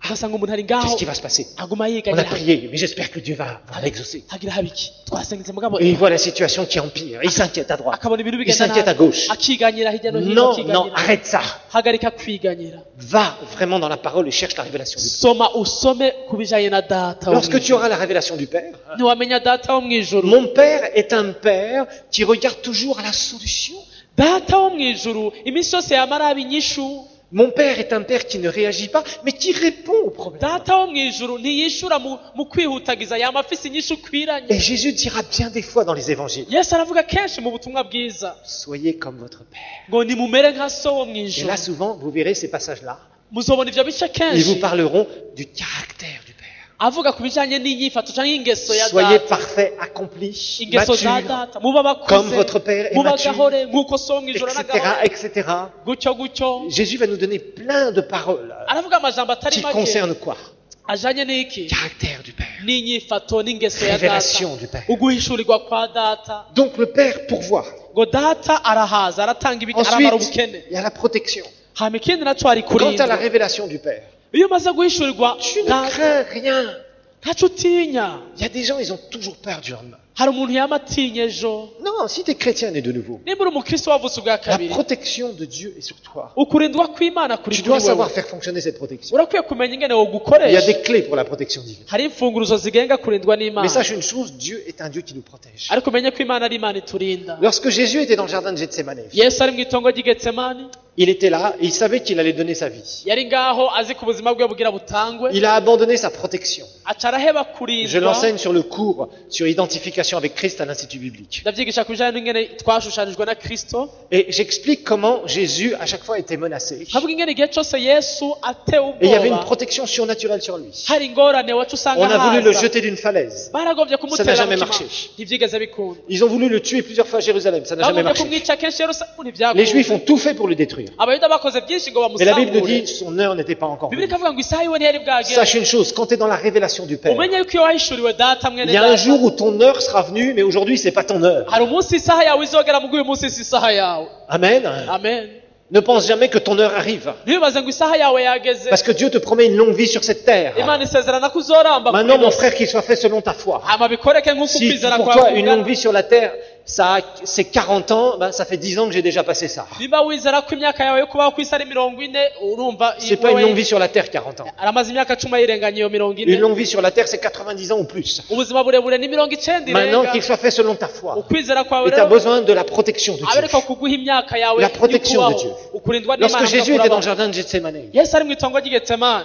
S2: ugasanga umuntu ari
S1: Qu'est-ce
S2: ngaho
S1: qui va se passer?
S2: aguma
S1: On a
S2: yiganyira
S1: prié, mais j'espère que Dieu va l'exaucer.
S2: hagira habiki twasengetse mugabo
S1: Et il voit la situation qui empire. Il s'inquiète à droite.
S2: akabona ibintu
S1: Il
S2: bigenda
S1: s'inquiète à
S2: nabi
S1: gauche.
S2: akiganyira hirya no hino
S1: Non, non,
S2: akiganyira
S1: arrête ça.
S2: hagarika kwiganyira
S1: Va vraiment dans la parole et cherche la révélation du Père.
S2: soma usome ku bijanye na data wo
S1: Lorsque tu
S2: mw'ijuru.
S1: auras la révélation du Père,
S2: ntiwamenya data wo mw'ijuru
S1: mon Père est un Père qui regarde toujours à la solution.
S2: data wo mw'ijuru iminsi yose yama araba inyishu
S1: Mon Père est un Père qui ne réagit pas, mais qui répond aux problèmes.
S2: data wo mw'ijuru ntiyishura mu kwihutagiza yama afise inyishu ikwiranye
S1: Et Jésus dira bien des fois dans les évangiles,
S2: yesu aravuga kenshi mu butumwa bwiza
S1: soyez comme votre Père.
S2: ngo nimumere nka so wo
S1: Et
S2: mw'ijuru
S1: là, souvent, vous verrez ces passages-là,
S2: muzobona ivyo bice
S1: ils vous
S2: kenshi
S1: parleront du caractère du Père.
S2: avuga ku bijanye n'inyifato canke ingeso ya
S1: Soyez
S2: data
S1: parfaits, accomplis,
S2: ingeso za
S1: matures,
S2: data muba
S1: comme
S2: bakuze
S1: votre Père est
S2: muba
S1: mature,
S2: gahore nk'uko so wo mw'ijuru
S1: etc.,
S2: n'agahore
S1: etc.
S2: gutyo gutyo
S1: Jésus va nous donner plein de paroles
S2: aravuga amajambo atari
S1: qui
S2: make
S1: concernent quoi?
S2: ajanye n'iki
S1: Caractère du Père.
S2: n'inyifato n'ingeso ya
S1: Révélation
S2: data
S1: du Père.
S2: uguhishurirwa kwa data
S1: Donc le Père pourvoit.
S2: ngo data arahaza aratanga aramara
S1: Ensuite,
S2: ubukene
S1: il y a la protection.
S2: hama ikindi naco hari
S1: Quant à la
S2: kurinda
S1: révélation du Père,
S2: iyo umaze guhishurirwa
S1: tu ne
S2: data
S1: crains rien.
S2: ntaco utinya
S1: Il y a des gens, ils ont toujours peur du lendemain.
S2: hari umuntu yama atinya ejo
S1: Non, si tu es chrétien né de nouveau,
S2: nimba uri umukristo wavutse ubwa
S1: la
S2: kabiri
S1: protection de Dieu est sur toi.
S2: ukurindwa kw'imana kuri
S1: Tu
S2: kuri
S1: dois savoir
S2: wewe
S1: faire fonctionner cette protection.
S2: urakwiye kumenya ingene
S1: Il y a
S2: wogukoresha
S1: des clés pour la protection divine.
S2: hari imfunguruzo zigenga kurindwa
S1: Mais
S2: n'imana
S1: sache une chose, Dieu est un Dieu qui nous protège.
S2: ariko umenye ko imana ari imana iturinda
S1: Lorsque Jésus était dans le jardin de Gethsemane,
S2: yesu ari mu itongo ry'igetsemani
S1: il était là et il savait qu'il allait donner sa vie.
S2: yari ngaho azi ko ubuzima bwe bugira butangwe
S1: Il a abandonné sa protection.
S2: aca araheba
S1: Je
S2: kurindwa
S1: l'enseigne sur le cours sur identification avec Christ à l'Institut biblique.
S2: ndavyigisha ku bijanye n'ingene twashushanijwe na kristo
S1: Et j'explique comment Jésus, à chaque fois, était menacé.
S2: havuga ingene igihe cose yesu atewe
S1: Et il y avait une
S2: ubwoba
S1: protection surnaturelle sur lui.
S2: hari ingorane wacu usanga
S1: On a voulu le
S2: haza
S1: jeter d'une falaise.
S2: baragovye
S1: Ça
S2: kumutera
S1: n'a jamais
S2: mu
S1: marché.
S2: kima ntivyigeze bikunda
S1: Ils ont voulu le tuer plusieurs fois à Jérusalem. Ça n'a jamais
S2: bagombye
S1: marché.
S2: kumwica kenshi yerusalemu
S1: Les Juifs ont
S2: ntivyakunze
S1: tout fait pour le détruire.
S2: abayuda bakoze byinshi ngo
S1: Mais la Bible nous
S2: bamusambure
S1: dit son heure n'était pas encore
S2: bibiri
S1: venue.
S2: ikavuga ngo isaha yiwe ntiyari bwagera
S1: Sache une chose, quand tu es dans la révélation du Père,
S2: umenye yuko iyo wahishuriwe data mwene
S1: il y a un
S2: data
S1: jour où ton heure sera venue, mais aujourd'hui, c'est pas ton heure.
S2: hari umunsi isaha yawe izogera mugo uyu munsi si isaha yawe
S1: Amen.
S2: amen
S1: Ne pense jamais que ton heure arrive.
S2: ntibibaze ngo isaha yawe yageze
S1: Parce que Dieu te promet une longue vie sur cette terre.
S2: imana isezerana ko uzoramba
S1: Maintenant,
S2: kuri
S1: mon
S2: ino si.
S1: frère, qu'il soit fait selon ta foi.
S2: hama bikoreke nk'uko
S1: Si
S2: ukwizera
S1: pour
S2: kwawe
S1: toi, une longue
S2: kungana
S1: vie sur la terre, c'est 40 ans, ben, ça fait 10 ans que j'ai déjà passé ça.
S2: niba wizera ko imyaka yawe yo kubaho ku isi ari 40 urumva
S1: C'est pas une longue vie sur la terre, 40 ans.
S2: aramaze imyaka 10 yirenganye iyo 40
S1: Une longue vie sur la terre, c'est 90 ans ou plus.
S2: ubuzima burebure ni 90
S1: Maintenant,
S2: irenga
S1: qu'il soit fait selon ta foi.
S2: ukwizera kwawe
S1: Et tu as
S2: rero
S1: besoin de la protection de Dieu.
S2: abereka kuguha imyaka yawe
S1: La protection
S2: y'ukubaho.
S1: de Dieu.
S2: ukurindwa
S1: Lorsque
S2: n'imana
S1: Jésus était dans le
S2: mukurabaho.
S1: jardin de Gethsemane,
S2: yesu ari mu itongo ry'igetsemani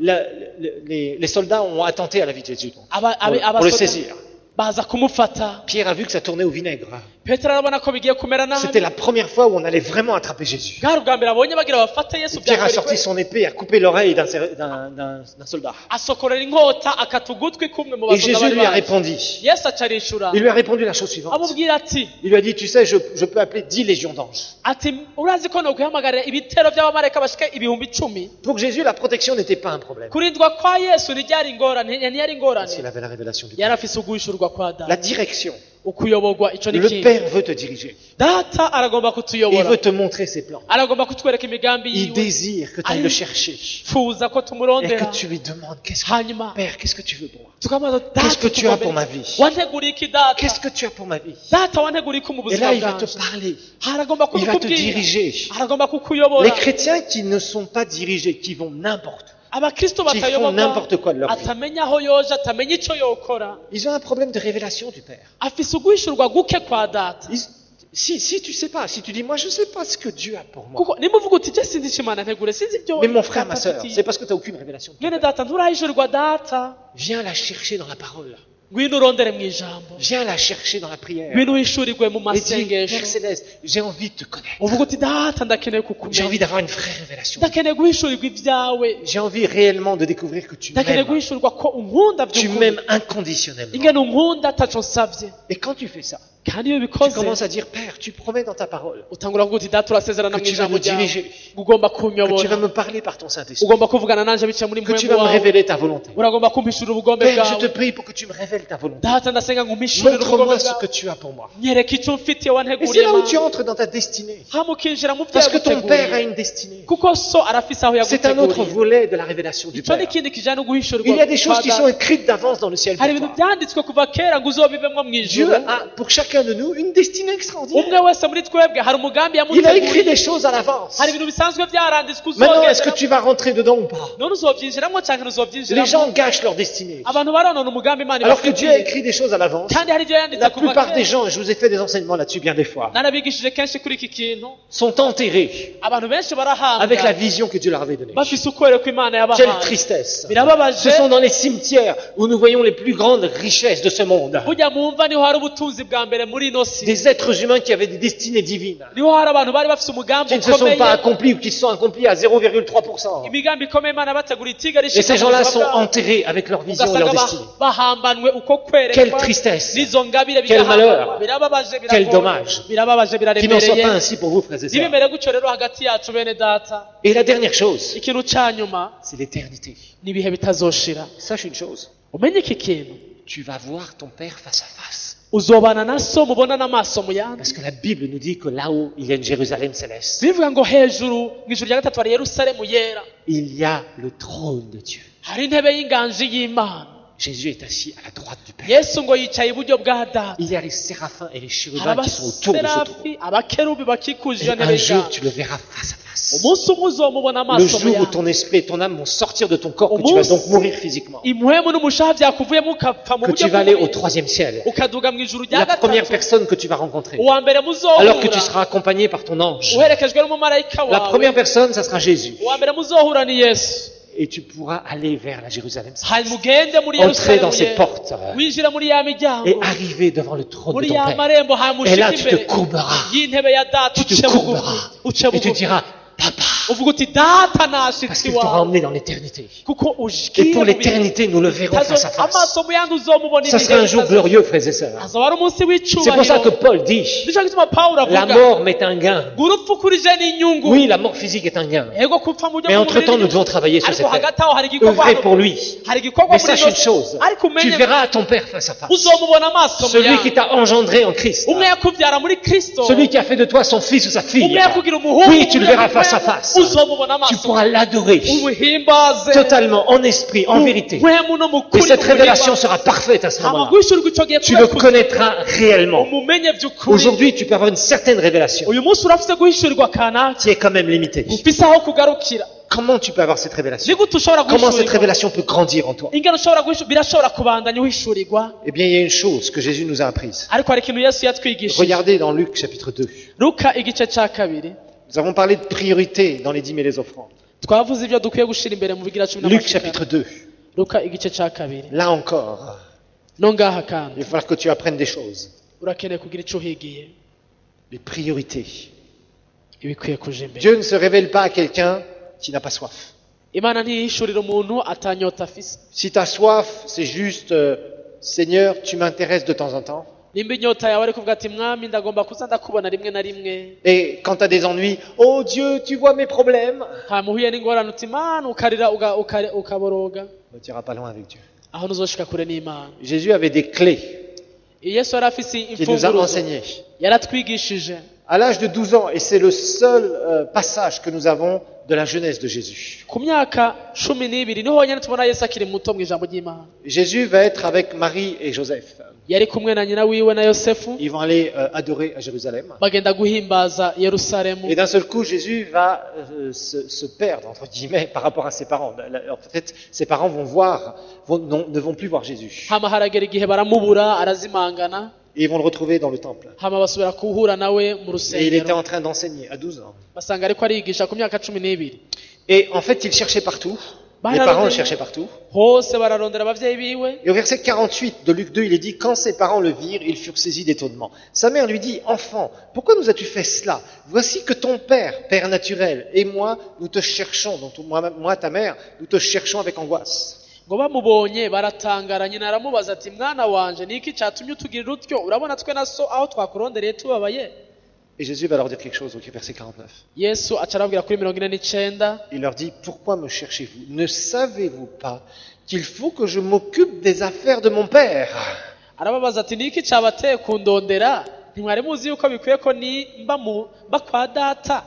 S1: les soldats ont attenté à la vie de Jésus
S2: Aba-
S1: pour,
S2: abe-
S1: pour le
S2: abasoda
S1: saisir.
S2: baza kumufata
S1: Pierre a vu que ça tournait au vinaigre.
S2: petero arabona ko bigiye kumera
S1: C'était
S2: nabi
S1: la première fois où on allait vraiment attraper Jésus.
S2: bwari ubwa mbere abonye bagira bafate yesu
S1: Pierre a
S2: byakweri
S1: sorti son épée, a coupé l'oreille d'un soldat.
S2: asokorera inkota akata ugutwi kumwe mu
S1: Et
S2: basoda
S1: Jésus
S2: bari
S1: lui a
S2: baje
S1: répondu.
S2: yesu aca arishura
S1: Il lui a répondu la chose suivante.
S2: amubwira ati
S1: Il lui a dit, tu sais, je peux appeler 10 légions d'anges.
S2: ati urazi ko noguhamagarira ibitero by'abamarayika bashika 10,000
S1: Pour Jésus, la protection n'était pas un problème.
S2: kurindwa kwa yesu ntiryari ingorane ntiyari ingorane
S1: Parce qu'il avait la révélation du
S2: yari
S1: Père.
S2: afise uguhishurwa kwa
S1: La
S2: data
S1: direction.
S2: ukuyoborwa ico ni
S1: Le
S2: kintu
S1: Père veut te diriger.
S2: data aragomba
S1: Il
S2: kutuyobora
S1: veut te montrer ses plans.
S2: aragomba kutwereka imigambi
S1: Il
S2: yiwe
S1: désire que tu ailles le chercher.
S2: fuza ko
S1: Et
S2: tumurondera
S1: que tu lui demandes,
S2: hanyuma
S1: Père, qu'est-ce que tu veux pour moi?
S2: tukamubaza
S1: Qu'est-ce que
S2: data
S1: tu as pour ma vie?
S2: wanteguriye iki data
S1: Qu'est-ce que tu as pour ma vie?
S2: data wanteguriye iki mu
S1: Et
S2: buzima
S1: là, il va te
S2: bwanje
S1: parler.
S2: aragomba
S1: Il va te
S2: kubikubwira
S1: diriger.
S2: aragomba kukuyobora
S1: Les chrétiens qui ne sont pas dirigés, qui vont n'importe où,
S2: abakristo
S1: qui font
S2: batayoborwa
S1: n'importe quoi de leur vie,
S2: atamenya aho yoja atamenya ico yokora
S1: ils ont un problème de révélation du Père.
S2: afise uguhishurwa guke kwa data
S1: Si tu sais pas, si tu dis, moi je sais pas ce que Dieu a pour moi.
S2: kuko nimuvuga uti je sinzi ico imana ntegure sinzi ibyo
S1: Mais mon frère, ma
S2: data
S1: soeur,
S2: afitiye.
S1: c'est parce que tu n'as aucune révélation.
S2: mwene data nturahishurirwa data
S1: Viens la chercher dans la parole.
S2: ngwino urondere mu ijambo
S1: Viens la chercher dans la prière.
S2: ngwino uhishurirwe mu
S1: Et dis,
S2: masengesho
S1: Père Céleste, j'ai envie de te connaître.
S2: uvuga uti data ndakeneye
S1: J'ai
S2: kukumenya
S1: envie d'avoir une vraie révélation.
S2: ndakeneye guhishurirwa ibyawe
S1: J'ai envie réellement de découvrir que tu
S2: ndakeneye
S1: m'aimes.
S2: guhishurirwa ko unkunda
S1: Tu
S2: by'ukuri
S1: m'aimes inconditionnellement.
S2: ingene unkunda ataco nsavye
S1: Et quand tu fais ça,
S2: kandi iyo
S1: Tu
S2: ubikoze
S1: commences à dire, Père, tu promets dans ta parole
S2: utangura kuvuga uti data urasezerana
S1: que
S2: mu
S1: tu vas
S2: ijambo
S1: me
S2: ryawe
S1: diriger,
S2: ugomba
S1: que tu
S2: kunyobora
S1: vas me parler par ton Saint-Esprit,
S2: ugomba kuvugana nanje biciye muri
S1: que tu
S2: mpwemu
S1: vas me
S2: wawe
S1: révéler ta volonté.
S2: uragomba kumpishurira ubugombe
S1: Père, je te
S2: bwawe
S1: prie pour que tu me révèles ta volonté.
S2: data ndasenga ngo umpishurire ubugombe
S1: Montre-moi ce que
S2: bwawe
S1: tu as pour moi.
S2: nyereka icyo mfitiye
S1: Et c'est
S2: wanteguriye
S1: là où tu
S2: Mana.
S1: entres dans ta destinée.
S2: hama ukinjira mu byo
S1: Parce que ton Père a
S2: yaguteguriye
S1: une destinée.
S2: kuko so arafise aho
S1: C'est un autre
S2: yaguteguriye
S1: volet de la révélation du
S2: icyo ni
S1: Père.
S2: ikindi kijyanye no guhishurirwa
S1: Il y a des choses qui
S2: kwa
S1: sont
S2: Data.
S1: écrites d'avance dans le ciel pour
S2: hari ibintu
S1: toi.
S2: byanditswe kuva kera ngo uzobibemwo mu
S1: Dieu
S2: ijuru
S1: a pour chacun de nous une destinée extraordinaire.
S2: umwe wese muri twebwe hari umugambi
S1: Il a écrit
S2: yamuteguriye
S1: des choses à l'avance.
S2: hari ibintu bisanzwe byaranditswe
S1: Maintenant, est-ce que
S2: uzogenda
S1: tu vas rentrer dedans ou pas?
S2: none uzobyinjiramo cyangwa
S1: Les
S2: ntuzobyinjiramo
S1: gens gâchent leur destinée.
S2: abantu baronona umugambi imana
S1: Alors que Dieu a
S2: ibafitiye
S1: écrit des choses à l'avance.
S2: kandi hari ibyo yanditse
S1: La
S2: kuva
S1: plupart des
S2: kera
S1: gens, et je vous ai fait des enseignements là-dessus bien des fois,
S2: narabigishije kenshi kuri iki kintu
S1: sont enterrés
S2: abantu benshi
S1: avec la
S2: barahambwa
S1: vision que Dieu leur avait donnée.
S2: bafise ukwereka imana
S1: Quelle
S2: yabahaye
S1: tristesse.
S2: birababaje
S1: Ce sont dans les cimetières où nous voyons les plus grandes richesses de ce monde.
S2: burya mu mva niho hari ubutunzi bwa mbere muri ino si
S1: Des êtres humains qui avaient des destinées divines,
S2: niho hari abantu bari bafise umugambi
S1: qui ne se sont
S2: ukomeye
S1: pas accomplis ou qui se sont accomplis à 0,3%.
S2: imigambi ikomeye imana yabateguriye itiga
S1: Et ces gens-là sont enterrés avec leur vision et leur
S2: ugasanga
S1: destinée.
S2: bahambanwe uko
S1: Quelle
S2: kwerekwa
S1: tristesse.
S2: n'izo ngabire
S1: Quel malheur.
S2: bigahambanwa birababaje
S1: Quel
S2: biragoye
S1: dommage.
S2: birababaje
S1: Qu'il n'en soit
S2: biraremereye
S1: pas ainsi pour vous, frères et sœurs.
S2: ntibimere gutyo rero hagati yacu bene data
S1: Et la dernière chose,
S2: ikintu ca nyuma
S1: c'est l'éternité.
S2: ni ibihe bitazoshira
S1: Sache une chose,
S2: umenye iki kintu
S1: tu vas voir ton Père face à face.
S2: uzobana na so mubona n'amaso mu yandi
S1: Parce que la Bible nous dit que là-haut, il y a une Jérusalem céleste.
S2: bivuga ngo hejuru mu ijuru rya gatatu hari yerusalemu yera
S1: Il y a le trône de Dieu.
S2: hari intebe y'inganji y'imana
S1: Jésus est assis à la droite du Père.
S2: yesu ngo yicaye iburyo bwa data
S1: Il y a les séraphins et les
S2: hari
S1: chérubins qui sont autour de ce trône.
S2: abaserafi abakerubi bakikuje
S1: Et
S2: iyo
S1: un
S2: ntebe
S1: jour,
S2: y'inganji
S1: tu le verras face à face.
S2: umunsi umwe uzomubona
S1: Le
S2: amaso mu
S1: jour où
S2: yandi
S1: ton esprit et ton âme vont sortir de ton corps, que tu vas donc mourir physiquement,
S2: impwemu n'umushaha byakuvuyemo ukapfa mu
S1: que
S2: buryo
S1: tu vas aller au
S2: bw'umubiri
S1: troisième ciel.
S2: ukaduga mu ijuru rya
S1: La première
S2: gatatu
S1: personne que tu vas rencontrer,
S2: uwa mbere
S1: alors que tu
S2: muzohura
S1: seras accompagné par ton ange.
S2: uherekejwe n'umumarayika
S1: La
S2: wawe
S1: première personne, ça sera Jésus.
S2: uwa mbere muzohura ni yesu
S1: Et tu pourras aller vers la Jérusalem céleste,
S2: hanyuma ugende muri
S1: entrer dans
S2: yerusalemu
S1: ses
S2: yera
S1: portes
S2: winjira muri ya miryango
S1: et arriver devant le trône de
S2: muri
S1: ton
S2: ya
S1: Père.
S2: marembo hanyuma
S1: Et là,
S2: ushike
S1: tu te
S2: imbere
S1: courberas.
S2: y'intebe ya data
S1: Tu te
S2: uce bugufi
S1: courberas.
S2: uce
S1: Et tu
S2: bugufi
S1: diras, Papa,
S2: uvuga uti data
S1: parce
S2: nashitsi
S1: qu'il t'aura
S2: wawe
S1: emmené dans l'éternité.
S2: kuko
S1: Et
S2: ugiye
S1: pour
S2: mu bihe
S1: l'éternité, nous le verrons face à face.
S2: amaso mu yandi uzomubona
S1: Ça sera un jour glorieux, frères et sœurs.
S2: azaba ari umunsi
S1: C'est pour ça que
S2: w'icyubahiro
S1: Paul dit,
S2: nicyo gituma pawulo
S1: la
S2: avuga
S1: mort m'est un gain.
S2: ngo urupfu kurije ni inyungu
S1: Oui, la mort physique est un gain.
S2: ego kupfa mu buryo
S1: Mais entre-temps, nous
S2: bw'umubiri
S1: devons travailler sur
S2: ariko
S1: cette terre.
S2: hagati aho hari igikorwa
S1: Œuvrer pour lui.
S2: hari igikorwa
S1: Mais
S2: muri
S1: sache une
S2: byose
S1: chose,
S2: ariko
S1: tu
S2: umenye
S1: verras ton Père face à face.
S2: uzomubona amaso mu
S1: Celui qui
S2: yandi
S1: t'a engendré en Christ.
S2: umwe yakubyara muri kristo
S1: Celui qui a fait de toi son fils ou sa
S2: umwe
S1: fille.
S2: yakugira umuhungu
S1: Oui, tu le
S2: umwe
S1: verras
S2: yakugira
S1: face à face.
S2: uzomubona
S1: Tu
S2: amaso
S1: pourras l'adorer
S2: umuhimbaze
S1: totalement, en esprit, en vérité.
S2: umuhemu no mu
S1: Et
S2: kuri
S1: cette révélation sera parfaite à ce moment-là.
S2: amagwishurwa icyo gihe
S1: Tu le connaîtras réellement.
S2: umumenye by'ukuri
S1: Aujourd'hui, tu peux avoir une certaine révélation
S2: uyu munsi urafite guhishurirwa kanaka
S1: qui est quand même limitée.
S2: ufise aho kugarukira
S1: Comment tu peux avoir cette révélation?
S2: ni gute ushobora
S1: Comment cette
S2: guhishurirwa
S1: révélation peut grandir en toi?
S2: ingano ushobora birashobora kubandanya uhishurirwa
S1: Eh bien, il y a une chose que Jésus nous a apprise.
S2: ariko hari ikintu yesu yatwigishije
S1: Regardez dans Luc chapitre 2.
S2: luka igice cya kabiri
S1: Nous avons parlé de priorité dans les dîmes et les offrandes.
S2: twavuze ibyo dukwiye gushyira imbere mu bigira cumi
S1: Luc
S2: n'amashikana
S1: chapitre 2.
S2: luka igice cya kabiri
S1: Là encore,
S2: no ngaha kandi
S1: il va falloir que tu apprennes des choses.
S2: urakeneye kugira icyo uhigiye
S1: Les priorités.
S2: ibikwiye kuja imbere
S1: Dieu ne se révèle pas à quelqu'un qui n'a pas soif.
S2: imana ntiyihishurira umuntu atanyota afise
S1: Si tu as soif, c'est juste, Seigneur, tu m'intéresses de temps en temps.
S2: nimba inyota yawe ari kuvuga ati mwami ndagomba kuza ndakubona rimwe na rimwe
S1: Et quand tu as des ennuis, oh Dieu, tu vois mes problèmes.
S2: hanyuma uhuye n'ingorane uti mana ukarira ukaboroga
S1: Tu n'iras pas loin avec Dieu.
S2: aho ntuzoshika kure n'imana
S1: Jésus avait des clés
S2: yesu yari afise
S1: qu'il nous a
S2: imfunguruzo
S1: enseignées.
S2: yaratwigishije
S1: À l'âge de 12 ans, et c'est le seul passage que nous avons de la jeunesse de Jésus.
S2: ku myaka 12 niho honyine tubona yesu akiri muto mu ijambo ry'imana
S1: Jésus va être avec Marie et Joseph.
S2: yari kumwe na nyina wiwe na yosefu
S1: Ils vont aller adorer à Jérusalem.
S2: bagenda guhimbaza yerusalemu
S1: Et d'un seul coup, Jésus va se perdre, entre guillemets, par rapport à ses parents. En fait, ses parents vont voir, ne vont plus voir Jésus.
S2: hama haragera igihe baramubura arazimangana
S1: Et ils vont le retrouver dans le temple.
S2: hama basubira kuhura nawe mu
S1: Et il était
S2: rusengero
S1: en train d'enseigner à 12 ans.
S2: basanga ariko arigisha ku myaka 12
S1: Et en fait, il cherchait partout. Les parents le cherchaient partout.
S2: hose bararondera abavyeyi biwe
S1: Et au verset 48 de Luc 2, il est dit, quand ses parents le virent, ils furent saisis d'étonnement. Sa mère lui dit, enfant, pourquoi nous as-tu fait cela? Voici que ton père, père naturel, et moi, nous te cherchons, donc moi, ta mère, nous te cherchons avec angoisse.
S2: ngo bamubonye baratangara. Nyina aramubaza ati mwana wanje niki cyatumye utugirira utyo, urabona twe na so aho twakurondereye tubabaye?
S1: Et Jésus va leur dire quelque chose au verset 49.
S2: Yesu aca arababwira kuri 49,
S1: Il leur dit, pourquoi me cherchez-vous? Ne savez-vous pas qu'il faut que je m'occupe des affaires de mon Père?
S2: arababaza ati niki cyabateye kundondera? Ntimwari muzi yuko bikwiye ko mba kwa data?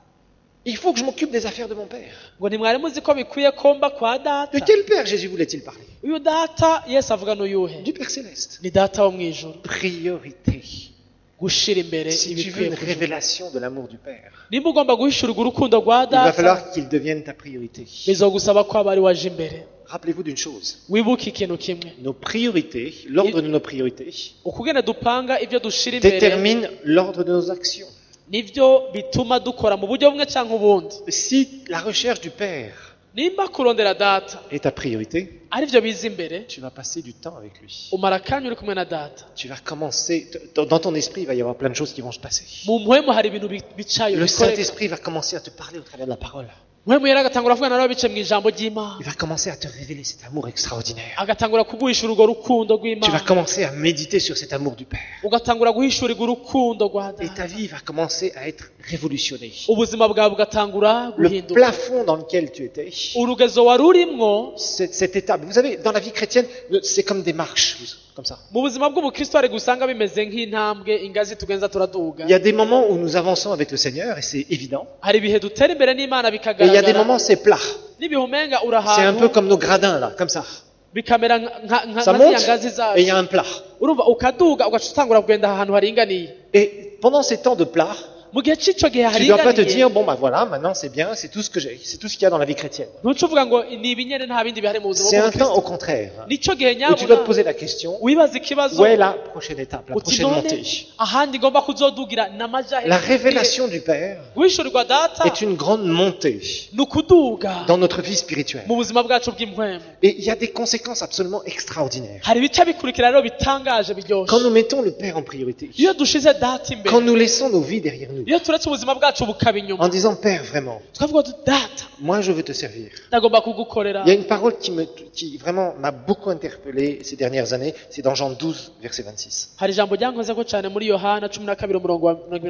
S1: Il faut que je m'occupe des affaires de mon Père.
S2: Ngo ntimwari muzi ko bikwiye ko mba kwa
S1: De
S2: data?
S1: quel Père Jésus voulait-il parler?
S2: Uyu data Yesu avuga n'uyuhe?
S1: Du Père Céleste.
S2: Ni data wo mwijuru.
S1: Priorité.
S2: Gushira imbere
S1: Si tu veux
S2: ibikwiye
S1: une
S2: kuvuga.
S1: révélation de l'amour du Père,
S2: Nimba ugomba guhishurirwa urukundo rwa
S1: il va
S2: data,
S1: falloir qu'il devienne ta priorité.
S2: bizogusaba ko aba ari waje imbere.
S1: Rappelez-vous d'une chose.
S2: Wibuke ikintu kimwe,
S1: Nos priorités, l'ordre de nos priorités,
S2: ukugene dupanga ibyo dushira imbere
S1: détermine l'ordre de nos actions.
S2: nivyo bituma dukora mu buryo bumwe cyangwa ubundi.
S1: Si la recherche du Père
S2: Nimba kurondera data
S1: est ta priorité,
S2: ari byo biza imbere,
S1: tu vas passer du temps avec lui.
S2: umara akanya uri kumwe na data.
S1: Tu vas commencer, dans ton esprit, il va y avoir plein de choses qui vont se passer.
S2: Mu mpwemu hari ibintu bicayo
S1: Le
S2: bikoreka.
S1: Saint-Esprit va commencer à te parler au travers de la parole.
S2: Mpwemu yera agatangura kuvugana nawe bice mu ijambo ry'Imana,
S1: Il va commencer à te révéler cet amour extraordinaire.
S2: agatangura kuguhishura urwo rukundo
S1: Tu vas
S2: rw'Imana,
S1: commencer à méditer sur cet amour du Père.
S2: ugatangura guhishurirwa urukundo rwa
S1: Et
S2: data.
S1: ta vie va commencer à être révolutionnée.
S2: Ubuzima bwawe bugatangura
S1: Le
S2: guhinduka.
S1: plafond dans lequel tu étais,
S2: Urugezo wari urimwo
S1: cette étape, vous savez, dans la vie chrétienne, c'est comme des marches, comme ça.
S2: mu buzima bw'ubukristo hari gusanga bimeze nk'intambwe ingazi tugenza turaduga.
S1: Il y a des moments où nous avançons avec le Seigneur, et c'est évident.
S2: Hari ibihe dutera imbere n'Imana
S1: Et il y a des
S2: bikagaragara,
S1: moments, c'est plat.
S2: n'ibihe umenga uri
S1: C'est un peu
S2: ahantu
S1: comme nos gradins, là, comme ça.
S2: bikamera nka
S1: Ça
S2: ziriya
S1: monte,
S2: ngazi
S1: et il y a
S2: zacu.
S1: un plat.
S2: Urumva ukaduga ugaca utangura kugenda ahantu haringaniye.
S1: Et pendant ces temps de plat,
S2: Mu gihe cy'ico gihe
S1: tu ne dois pas te
S2: haringaniye,
S1: dire, bon, bah voilà, maintenant c'est bien, c'est tout ce que j'ai, c'est tout ce qu'il y a dans la vie chrétienne.
S2: ntuce uvuga ngo ni ibinyene nta bindi bihari mu buzima
S1: C'est un temps au
S2: bw'ubukristo.
S1: contraire,
S2: Nico gihe
S1: où tu dois te
S2: nyabuna
S1: poser la question,
S2: wibaza ikibazo,
S1: où est la prochaine étape, la
S2: uti
S1: prochaine
S2: none
S1: montée?
S2: ahandi ngomba kuzodugira n'amaja
S1: La révélation du Père
S2: guhishurirwa data
S1: est une grande montée
S2: ni ukuduga
S1: dans notre vie spirituelle.
S2: mu buzima bwacu bw'impwemu.
S1: Et il y a des conséquences absolument extraordinaires.
S2: Hari ibice bikurikira rero bitangaje
S1: Quand
S2: biryoshe.
S1: nous mettons le Père en priorité,
S2: Iyo dushize data imbere,
S1: quand nous laissons nos vies derrière nous,
S2: iyo turetse ubuzima bwacu bukaba inyuma,
S1: en disant, Père, vraiment,
S2: tukavuga tuti data
S1: moi je veux te servir.
S2: ndagomba kugukorera.
S1: Il y a une parole qui vraiment m'a beaucoup interpellé ces dernières années, c'est dans Jean 12, verset 26.
S2: Hari ijambo ryankozeko cyane muri Yohana 12 umurongo wa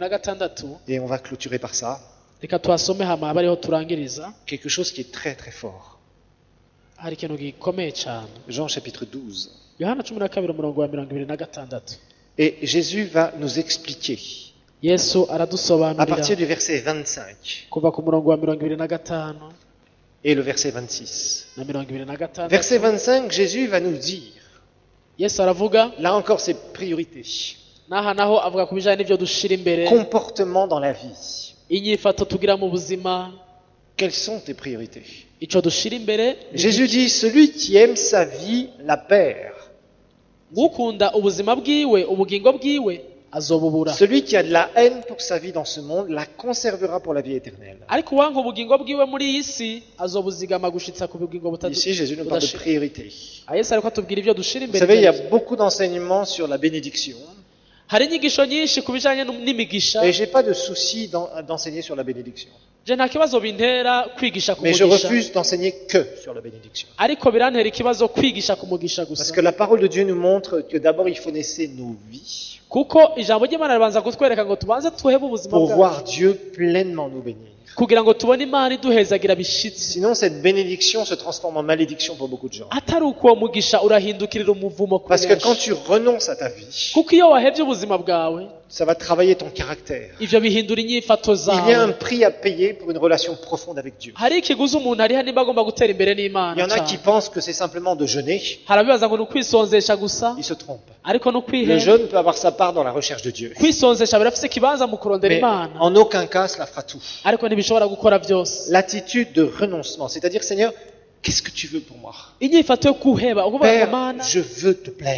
S2: 26.
S1: Et on va clôturer par ça,
S2: Reka tuhasome hama abe ariho turangiriza.
S1: quelque chose qui est très très fort.
S2: Hari ikintu gikomeye cyane.
S1: Jean chapitre 12.
S2: Yohana 12 umurongo wa 26.
S1: Et Jésus va nous expliquer,
S2: Yesu
S1: à
S2: aradusobanurira
S1: partir du verset 25
S2: kuva ku murongo wa 25
S1: et le verset 26.
S2: na 26.
S1: Verset 25, Jésus va nous dire,
S2: Yesu aravuga,
S1: là encore ses priorités,
S2: n'aha naho avuga ku bijyanye n'ibyo dushira imbere,
S1: comportement dans la vie.
S2: inyifato tugira mu buzima,
S1: Quelles sont tes priorités?
S2: icyo dushira imbere.
S1: Jésus dit, celui qui aime sa vie la perd.
S2: Ngukunda ubuzima bwiwe, ubugingo bwiwe azobubura,
S1: Celui qui a de la haine pour sa vie dans ce monde la conservera pour la vie éternelle.
S2: ariko uwanka ubugingo bwiwe muri iyi si azobuzigama gushitsa ku bugingo
S1: Ici, Jésus nous parle de
S2: budashira.
S1: priorité.
S2: Yesu ariko atubwira ibyo dushira
S1: Vous
S2: imbere.
S1: savez, il y a beaucoup d'enseignements sur la bénédiction.
S2: Hari inyigisho nyinshi ku bijyanye n'imigisha.
S1: Et j'ai pas de souci d'enseigner sur la bénédiction.
S2: Je nta kibazo bintera kwigisha ku
S1: Mais je
S2: mugisha,
S1: refuse d'enseigner que sur la bénédiction.
S2: ariko birantera ikibazo kwigisha ku mugisha
S1: Parce
S2: gusa,
S1: que la parole de Dieu nous montre que d'abord il faut naître nos vies
S2: kuko ijambo ry'Imana ribanza kutwereka ngo tubanze tuhebe ubuzima
S1: pour
S2: bwacu
S1: voir Dieu pleinement nous bénir.
S2: kugira ngo tubone Imana iduhezagira bishitsi.
S1: Sinon, cette bénédiction se transforme en malédiction pour beaucoup de gens.
S2: Atari uko uwo mugisha urahindukirira umuvumo ku
S1: Parce que quand
S2: benshi.
S1: tu renonces à ta vie,
S2: Kuko iyo wahevye ubuzima bwawe,
S1: ça va travailler ton caractère.
S2: ivyo bihindura inyifato
S1: Il y a un
S2: zawe.
S1: prix à payer pour une relation profonde avec Dieu.
S2: Hari ikiguzi umuntu ariha nimba agomba gutera imbere
S1: Il y
S2: n'Imana
S1: en a qui
S2: cyane.
S1: pensent que c'est simplement de jeûner.
S2: Hari abibaza ngo ni ukwisonzesha gusa,
S1: Ils se trompent.
S2: ariko no
S1: Le
S2: kwiheba.
S1: jeûne peut avoir sa part dans la recherche de Dieu.
S2: Kwisonzesha birafise ikibanza mu kurondera
S1: Mais
S2: Imana,
S1: en aucun cas, cela fera tout.
S2: ariko ntibishobora gukora byose.
S1: L'attitude de renoncement, c'est-à-dire, Seigneur, qu'est-ce que tu veux pour moi?
S2: Inyifato yo kuheba ukuvuga ngo
S1: Père,
S2: Mana,
S1: je veux te plaire.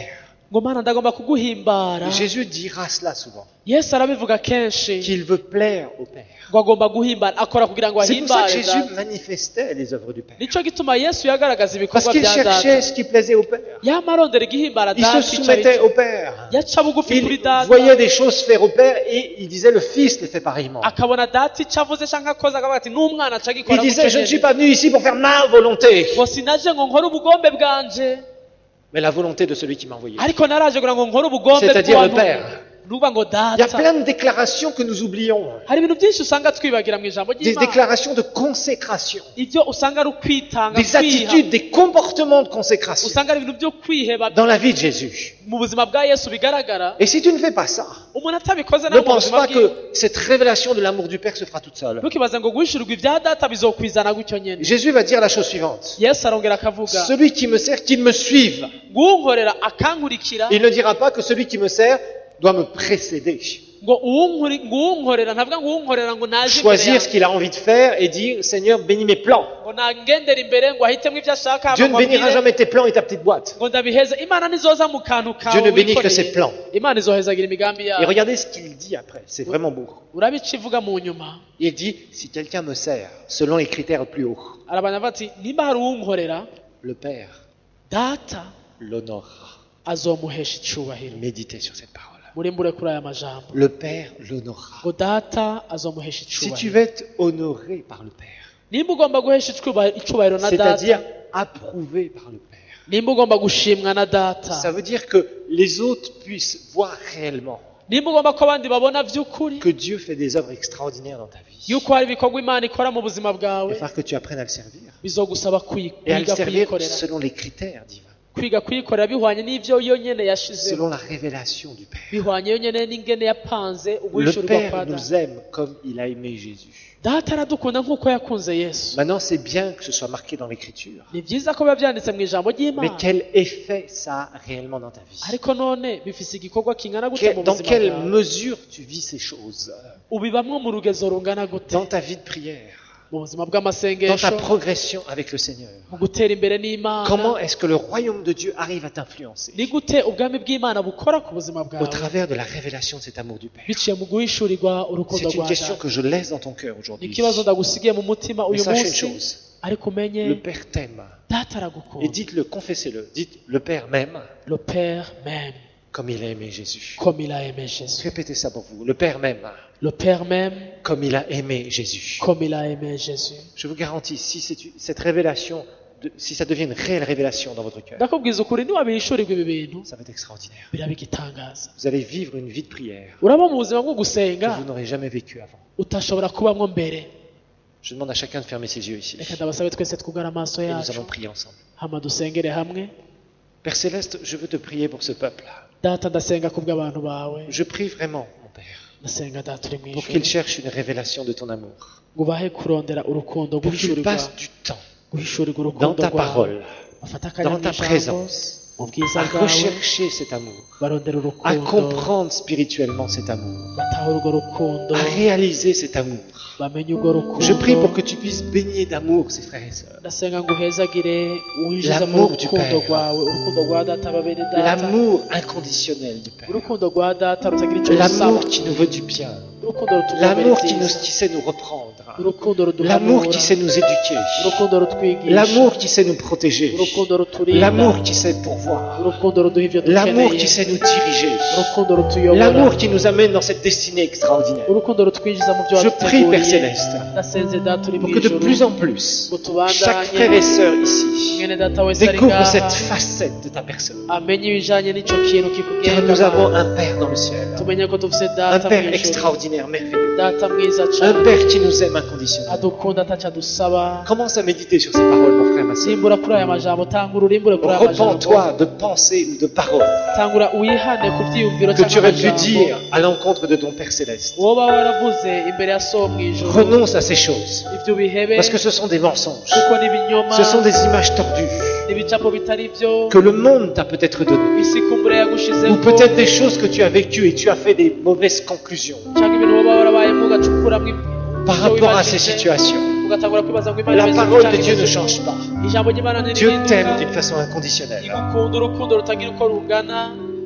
S2: ngo mana ndagomba kuguhimbara.
S1: Jésus dira cela souvent,
S2: Yesu arabivuga kenshi
S1: qu'il veut plaire au Père.
S2: ngo agomba guhimbara, akora kugira ngo
S1: C'est pour ça que
S2: ahimbare
S1: Jésus
S2: Data.
S1: manifestait les œuvres du Père.
S2: Nico gituma Yesu yagaragaza
S1: Parce
S2: ibikorwa
S1: qu'il
S2: bya
S1: cherchait
S2: Data.
S1: ce qui plaisait au Père.
S2: Yama arondera igihimbara
S1: Il
S2: Data
S1: se
S2: icyo
S1: soumettait
S2: aricyo.
S1: au Père.
S2: Yaca bugufi kuri
S1: Il
S2: Data.
S1: voyait des choses faire au Père et il disait le Fils les fait pareillement.
S2: Akabona Data icyo avuze cyangwa akoze akavuga ati n'umwana aca
S1: Il
S2: agikora
S1: disait,
S2: gutyo
S1: je ne suis
S2: nyene.
S1: pas venu ici pour faire ma volonté,
S2: ngo sinaje ngo nkore ubugombe bwanje,
S1: mais la volonté de celui qui m'a envoyé.
S2: ariko naraje kugira ngo nkore ubugombe
S1: C'est-à-dire le
S2: bw'uwantumye.
S1: Père.
S2: Nuvuga ngo
S1: Il y a
S2: Data.
S1: plein de déclarations que nous oublions.
S2: Hari ibintu byinshi usanga twibagira mu ijambo
S1: Des
S2: ry'Imana.
S1: déclarations de consécration.
S2: Ibyo usanga ari ukwitanga,
S1: Des
S2: kwiha.
S1: attitudes, des comportements de consécration
S2: Usanga ari ibintu byo kwiheba
S1: dans la vie de Jésus.
S2: mu buzima bwa Yesu bigaragara.
S1: Et si tu ne fais pas ça,
S2: Umuntu atabikoze
S1: ne
S2: nawe mu
S1: pense
S2: buzima
S1: pas
S2: bwiwe.
S1: que cette révélation de l'amour du Père se fera toute seule.
S2: Ntukibaze ngo guhishurirwa ibya Data bizokwizana gutyo nyene.
S1: Jésus va dire la chose suivante.
S2: Yesu arongera akavuga
S1: Celui qui me sert, qu'il me suive.
S2: nguwunkorera akankurikira.
S1: Il ne dira pas que celui qui me sert doit me précéder.
S2: ngo nguwunkorera ntavuga ngo uwunkorera ngo naje imbere
S1: Choisir ce
S2: yawe.
S1: qu'il a envie de faire et dire, Seigneur, bénis mes plans.
S2: ngo nagendera imbere ngo ahitemo ibyo ashaka
S1: Dieu ne
S2: hama
S1: bénira
S2: amubwire,
S1: jamais tes plans et ta petite boîte.
S2: ngo ndabiheza. Imana nizoza mu kantu
S1: Dieu
S2: kawe
S1: ne bénit que
S2: wikoreye.
S1: ses plans.
S2: Imana izohezagira imigambi
S1: Et
S2: yawe.
S1: regardez ce qu'il dit après, c'est vraiment beau.
S2: urabica ivuga mu nyuma.
S1: Il dit, si quelqu'un me sert, selon les critères plus hauts,
S2: arabana bati nimba hari uwunkorera
S1: le Père
S2: Data
S1: l'honorera.
S2: azomuhesha icyubahiro.
S1: Méditez sur cette parole.
S2: murimbure kuri aya majambo.
S1: Le Père l'honorera.
S2: ngo Data azomuhesha
S1: Si tu
S2: icyubahiro.
S1: veux être honoré par le Père,
S2: nimba ugomba guhesha icyubahiro na
S1: c'est-à-dire
S2: Data,
S1: approuvé par le Père,
S2: nimba ugomba gushimwa na
S1: ça
S2: Data,
S1: veut dire que les autres puissent voir réellement
S2: nimba ugomba ko abandi babona by'ukuri
S1: que Dieu fait des œuvres extraordinaires dans ta vie.
S2: yuko hari ibikorwa Imana ikora mu buzima
S1: Il
S2: bwawe,
S1: va falloir que tu apprennes à le servir.
S2: bizogusaba
S1: Et à le
S2: kwiga
S1: servir
S2: kuyikorera.
S1: selon les critères divins,
S2: kwiga kuyikorera bihwanye n'ibyo yo nyene yashizeho,
S1: selon la révélation du Père.
S2: bihwanye yo nyene n'ingene yapanze
S1: Le
S2: uguhishurirwa kwa
S1: Père nous
S2: Data.
S1: aime comme il a aimé Jésus.
S2: Data aradukunda nk'uko yakunze Yesu.
S1: Maintenant, c'est bien que ce soit marqué dans l'Écriture.
S2: ni byiza ko biba byanditse mu ijambo
S1: Mais
S2: ry'Imana,
S1: quel effet ça a réellement dans ta vie?
S2: ariko none bifise igikorwa kingana gute mu
S1: Dans
S2: buzima
S1: quelle
S2: bwawe?
S1: mesure tu vis ces choses?
S2: ubibamwo mu rugezo rungana gute
S1: Dans ta vie de prière,
S2: mu buzima
S1: dans ta
S2: bw'amasengesho,
S1: progression avec le Seigneur.
S2: mu gutera imbere n'Imana.
S1: Comment est-ce que le royaume de Dieu arrive à t'influencer?
S2: ni gute ubwami bw'Imana bukora ku buzima
S1: Au
S2: bwawe
S1: travers de la révélation de cet amour du Père.
S2: biciye mu guhishurirwa urukundo
S1: C'est une
S2: rwa
S1: question
S2: Data.
S1: que je laisse dans ton cœur
S2: ni
S1: aujourd'hui.
S2: ikibazo ndagusigiye mu mutima
S1: Mais
S2: uyu
S1: sache une
S2: munsi,
S1: chose,
S2: ariko umenye
S1: le Père t'aime.
S2: Data
S1: Et
S2: aragukunda.
S1: dites-le, confessez-le. Dites, le Père m'aime
S2: le Père m'aime
S1: comme il a aimé Jésus.
S2: comme il a aimé Jésus.
S1: Répétez ça pour vous. Le Père m'aime
S2: le Père m'aime
S1: comme il a aimé Jésus.
S2: comme il a aimé Jésus.
S1: Je vous garantis, si cette révélation, si ça devient une réelle révélation dans votre cœur,
S2: ndakubwiza ukuri niwabihishurirwa ibi bintu
S1: ça va être extraordinaire.
S2: biraba igitangaza.
S1: Vous allez vivre une vie de prière
S2: uraba mu buzima bwo
S1: que
S2: gusenga
S1: vous n'aurez jamais vécu avant.
S2: utashobora kubamwo mbere.
S1: Je demande à chacun de fermer ses yeux ici.
S2: reka ndabasabe twese twugara amaso
S1: Et nous
S2: yacu
S1: allons prier ensemble.
S2: hama dusengere hamwe.
S1: Père Céleste, je veux te prier pour ce peuple.
S2: Data ndasenga ku bw'abantu bawe,
S1: Je prie vraiment, mon Père,
S2: ndasenga Data uri mu
S1: pour
S2: ijuru
S1: qu'ils cherchent une révélation de ton amour.
S2: ngo ubahe kurondera urukundo,
S1: Pour qu'ils
S2: guhishurirwa
S1: passent du temps
S2: guhishurirwa
S1: dans
S2: urukundo
S1: ta
S2: rwawe,
S1: parole,
S2: bafata akanya
S1: dans ta
S2: mw'ijambo,
S1: présence,
S2: mu bwiza
S1: à
S2: bwawe,
S1: rechercher cet amour,
S2: barondera
S1: à
S2: urukundo,
S1: comprendre spirituellement cet amour,
S2: batahe urwo rukundo,
S1: à réaliser cet amour.
S2: bamenye urwo rukundo.
S1: Je prie pour que tu puisses baigner d'amour ces frères et sœurs.
S2: ndasenga ngo uhezagire winjiza mu
S1: L'amour du
S2: rukundo
S1: Père.
S2: rwawe, urukundo rwa Data babere Data,
S1: L'amour inconditionnel du Père.
S2: urukundo rwa Data rutagira icyo rusaba,
S1: L'amour qui nous veut du bien.
S2: urukundo
S1: L'amour qui
S2: rutugomera
S1: sait nous reprendre.
S2: urukundo
S1: L'amour
S2: ruduhanura,
S1: qui sait nous éduquer.
S2: urukundo rutwigisha,
S1: L'amour qui sait nous protéger.
S2: urukundo ruturinda,
S1: L'amour qui sait pourvoir.
S2: urukundo ruduha ibyo
S1: L'amour
S2: dukeneye,
S1: qui sait nous diriger.
S2: urukundo rutuyobora,
S1: L'amour qui nous amène dans cette destinée extraordinaire.
S2: urukundo rutwinjiza mu byo
S1: Je prie, Père
S2: waduteguriye.
S1: Céleste,
S2: ndasenze Data uri
S1: pour
S2: mu
S1: que de
S2: ijuru
S1: plus en plus,
S2: ngo tubandanye,
S1: chaque frère et sœur ici
S2: mwene Data wese ari
S1: découvre
S2: ngaha
S1: cette facette de ta personne.
S2: amenye ibijanye n'ico kintu
S1: Car
S2: kikugenga,
S1: nous avons un Père dans le ciel.
S2: tumenye ko dufise
S1: Un
S2: Data
S1: Père
S2: mu ijuru,
S1: extraordinaire, merveilleux.
S2: Data mwiza
S1: Un
S2: cane,
S1: Père qui nous aime inconditionnellement.
S2: adukunda ataco adusaba.
S1: Commence à méditer sur ces paroles, mon frère, ma sœur.
S2: simbura kuri aya majambo, tangura urimbure kuri aya majambo,
S1: Repends-toi de pensées ou de paroles
S2: tangura wihane ku vyiyumviro
S1: que tu
S2: canke
S1: aurais pu
S2: amajambo
S1: dire à l'encontre de ton Père Céleste.
S2: woba waravuze imbere ya so mw'ijuru.
S1: Renonce à ces choses,
S2: ivyo bihebe
S1: parce que ce sont des mensonges.
S2: kuko n'ibinyoma,
S1: Ce sont des images tordues
S2: n'ibicapo bitari vyo
S1: que le monde t'a peut-être données.
S2: isi kumbure yagushizeho,
S1: Ou peut-être des choses que tu as vécues et tu as fait des mauvaises conclusions
S2: canke ibintu woba warabayemo ugacukuramwo
S1: par
S2: ivyo
S1: rapport à ces
S2: wibajije,
S1: situations.
S2: ugatangura kwibaza ngo Imana
S1: La
S2: imeze
S1: parole
S2: gutya
S1: de Dieu ne
S2: imeze
S1: change pas.
S2: gutya. ijambo ry'Imana
S1: Dieu t'aime
S2: ntirihinduka,
S1: d'une façon inconditionnelle.
S2: igukunda urukundo rutagira uko rungana.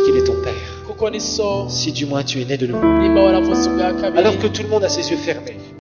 S1: puisqu'il est ton Père.
S2: kuko ni so
S1: Si du moins tu es né de nouveau.
S2: nimba waravutse ubwa kabiri
S1: Alors que tout le monde a ses yeux fermés.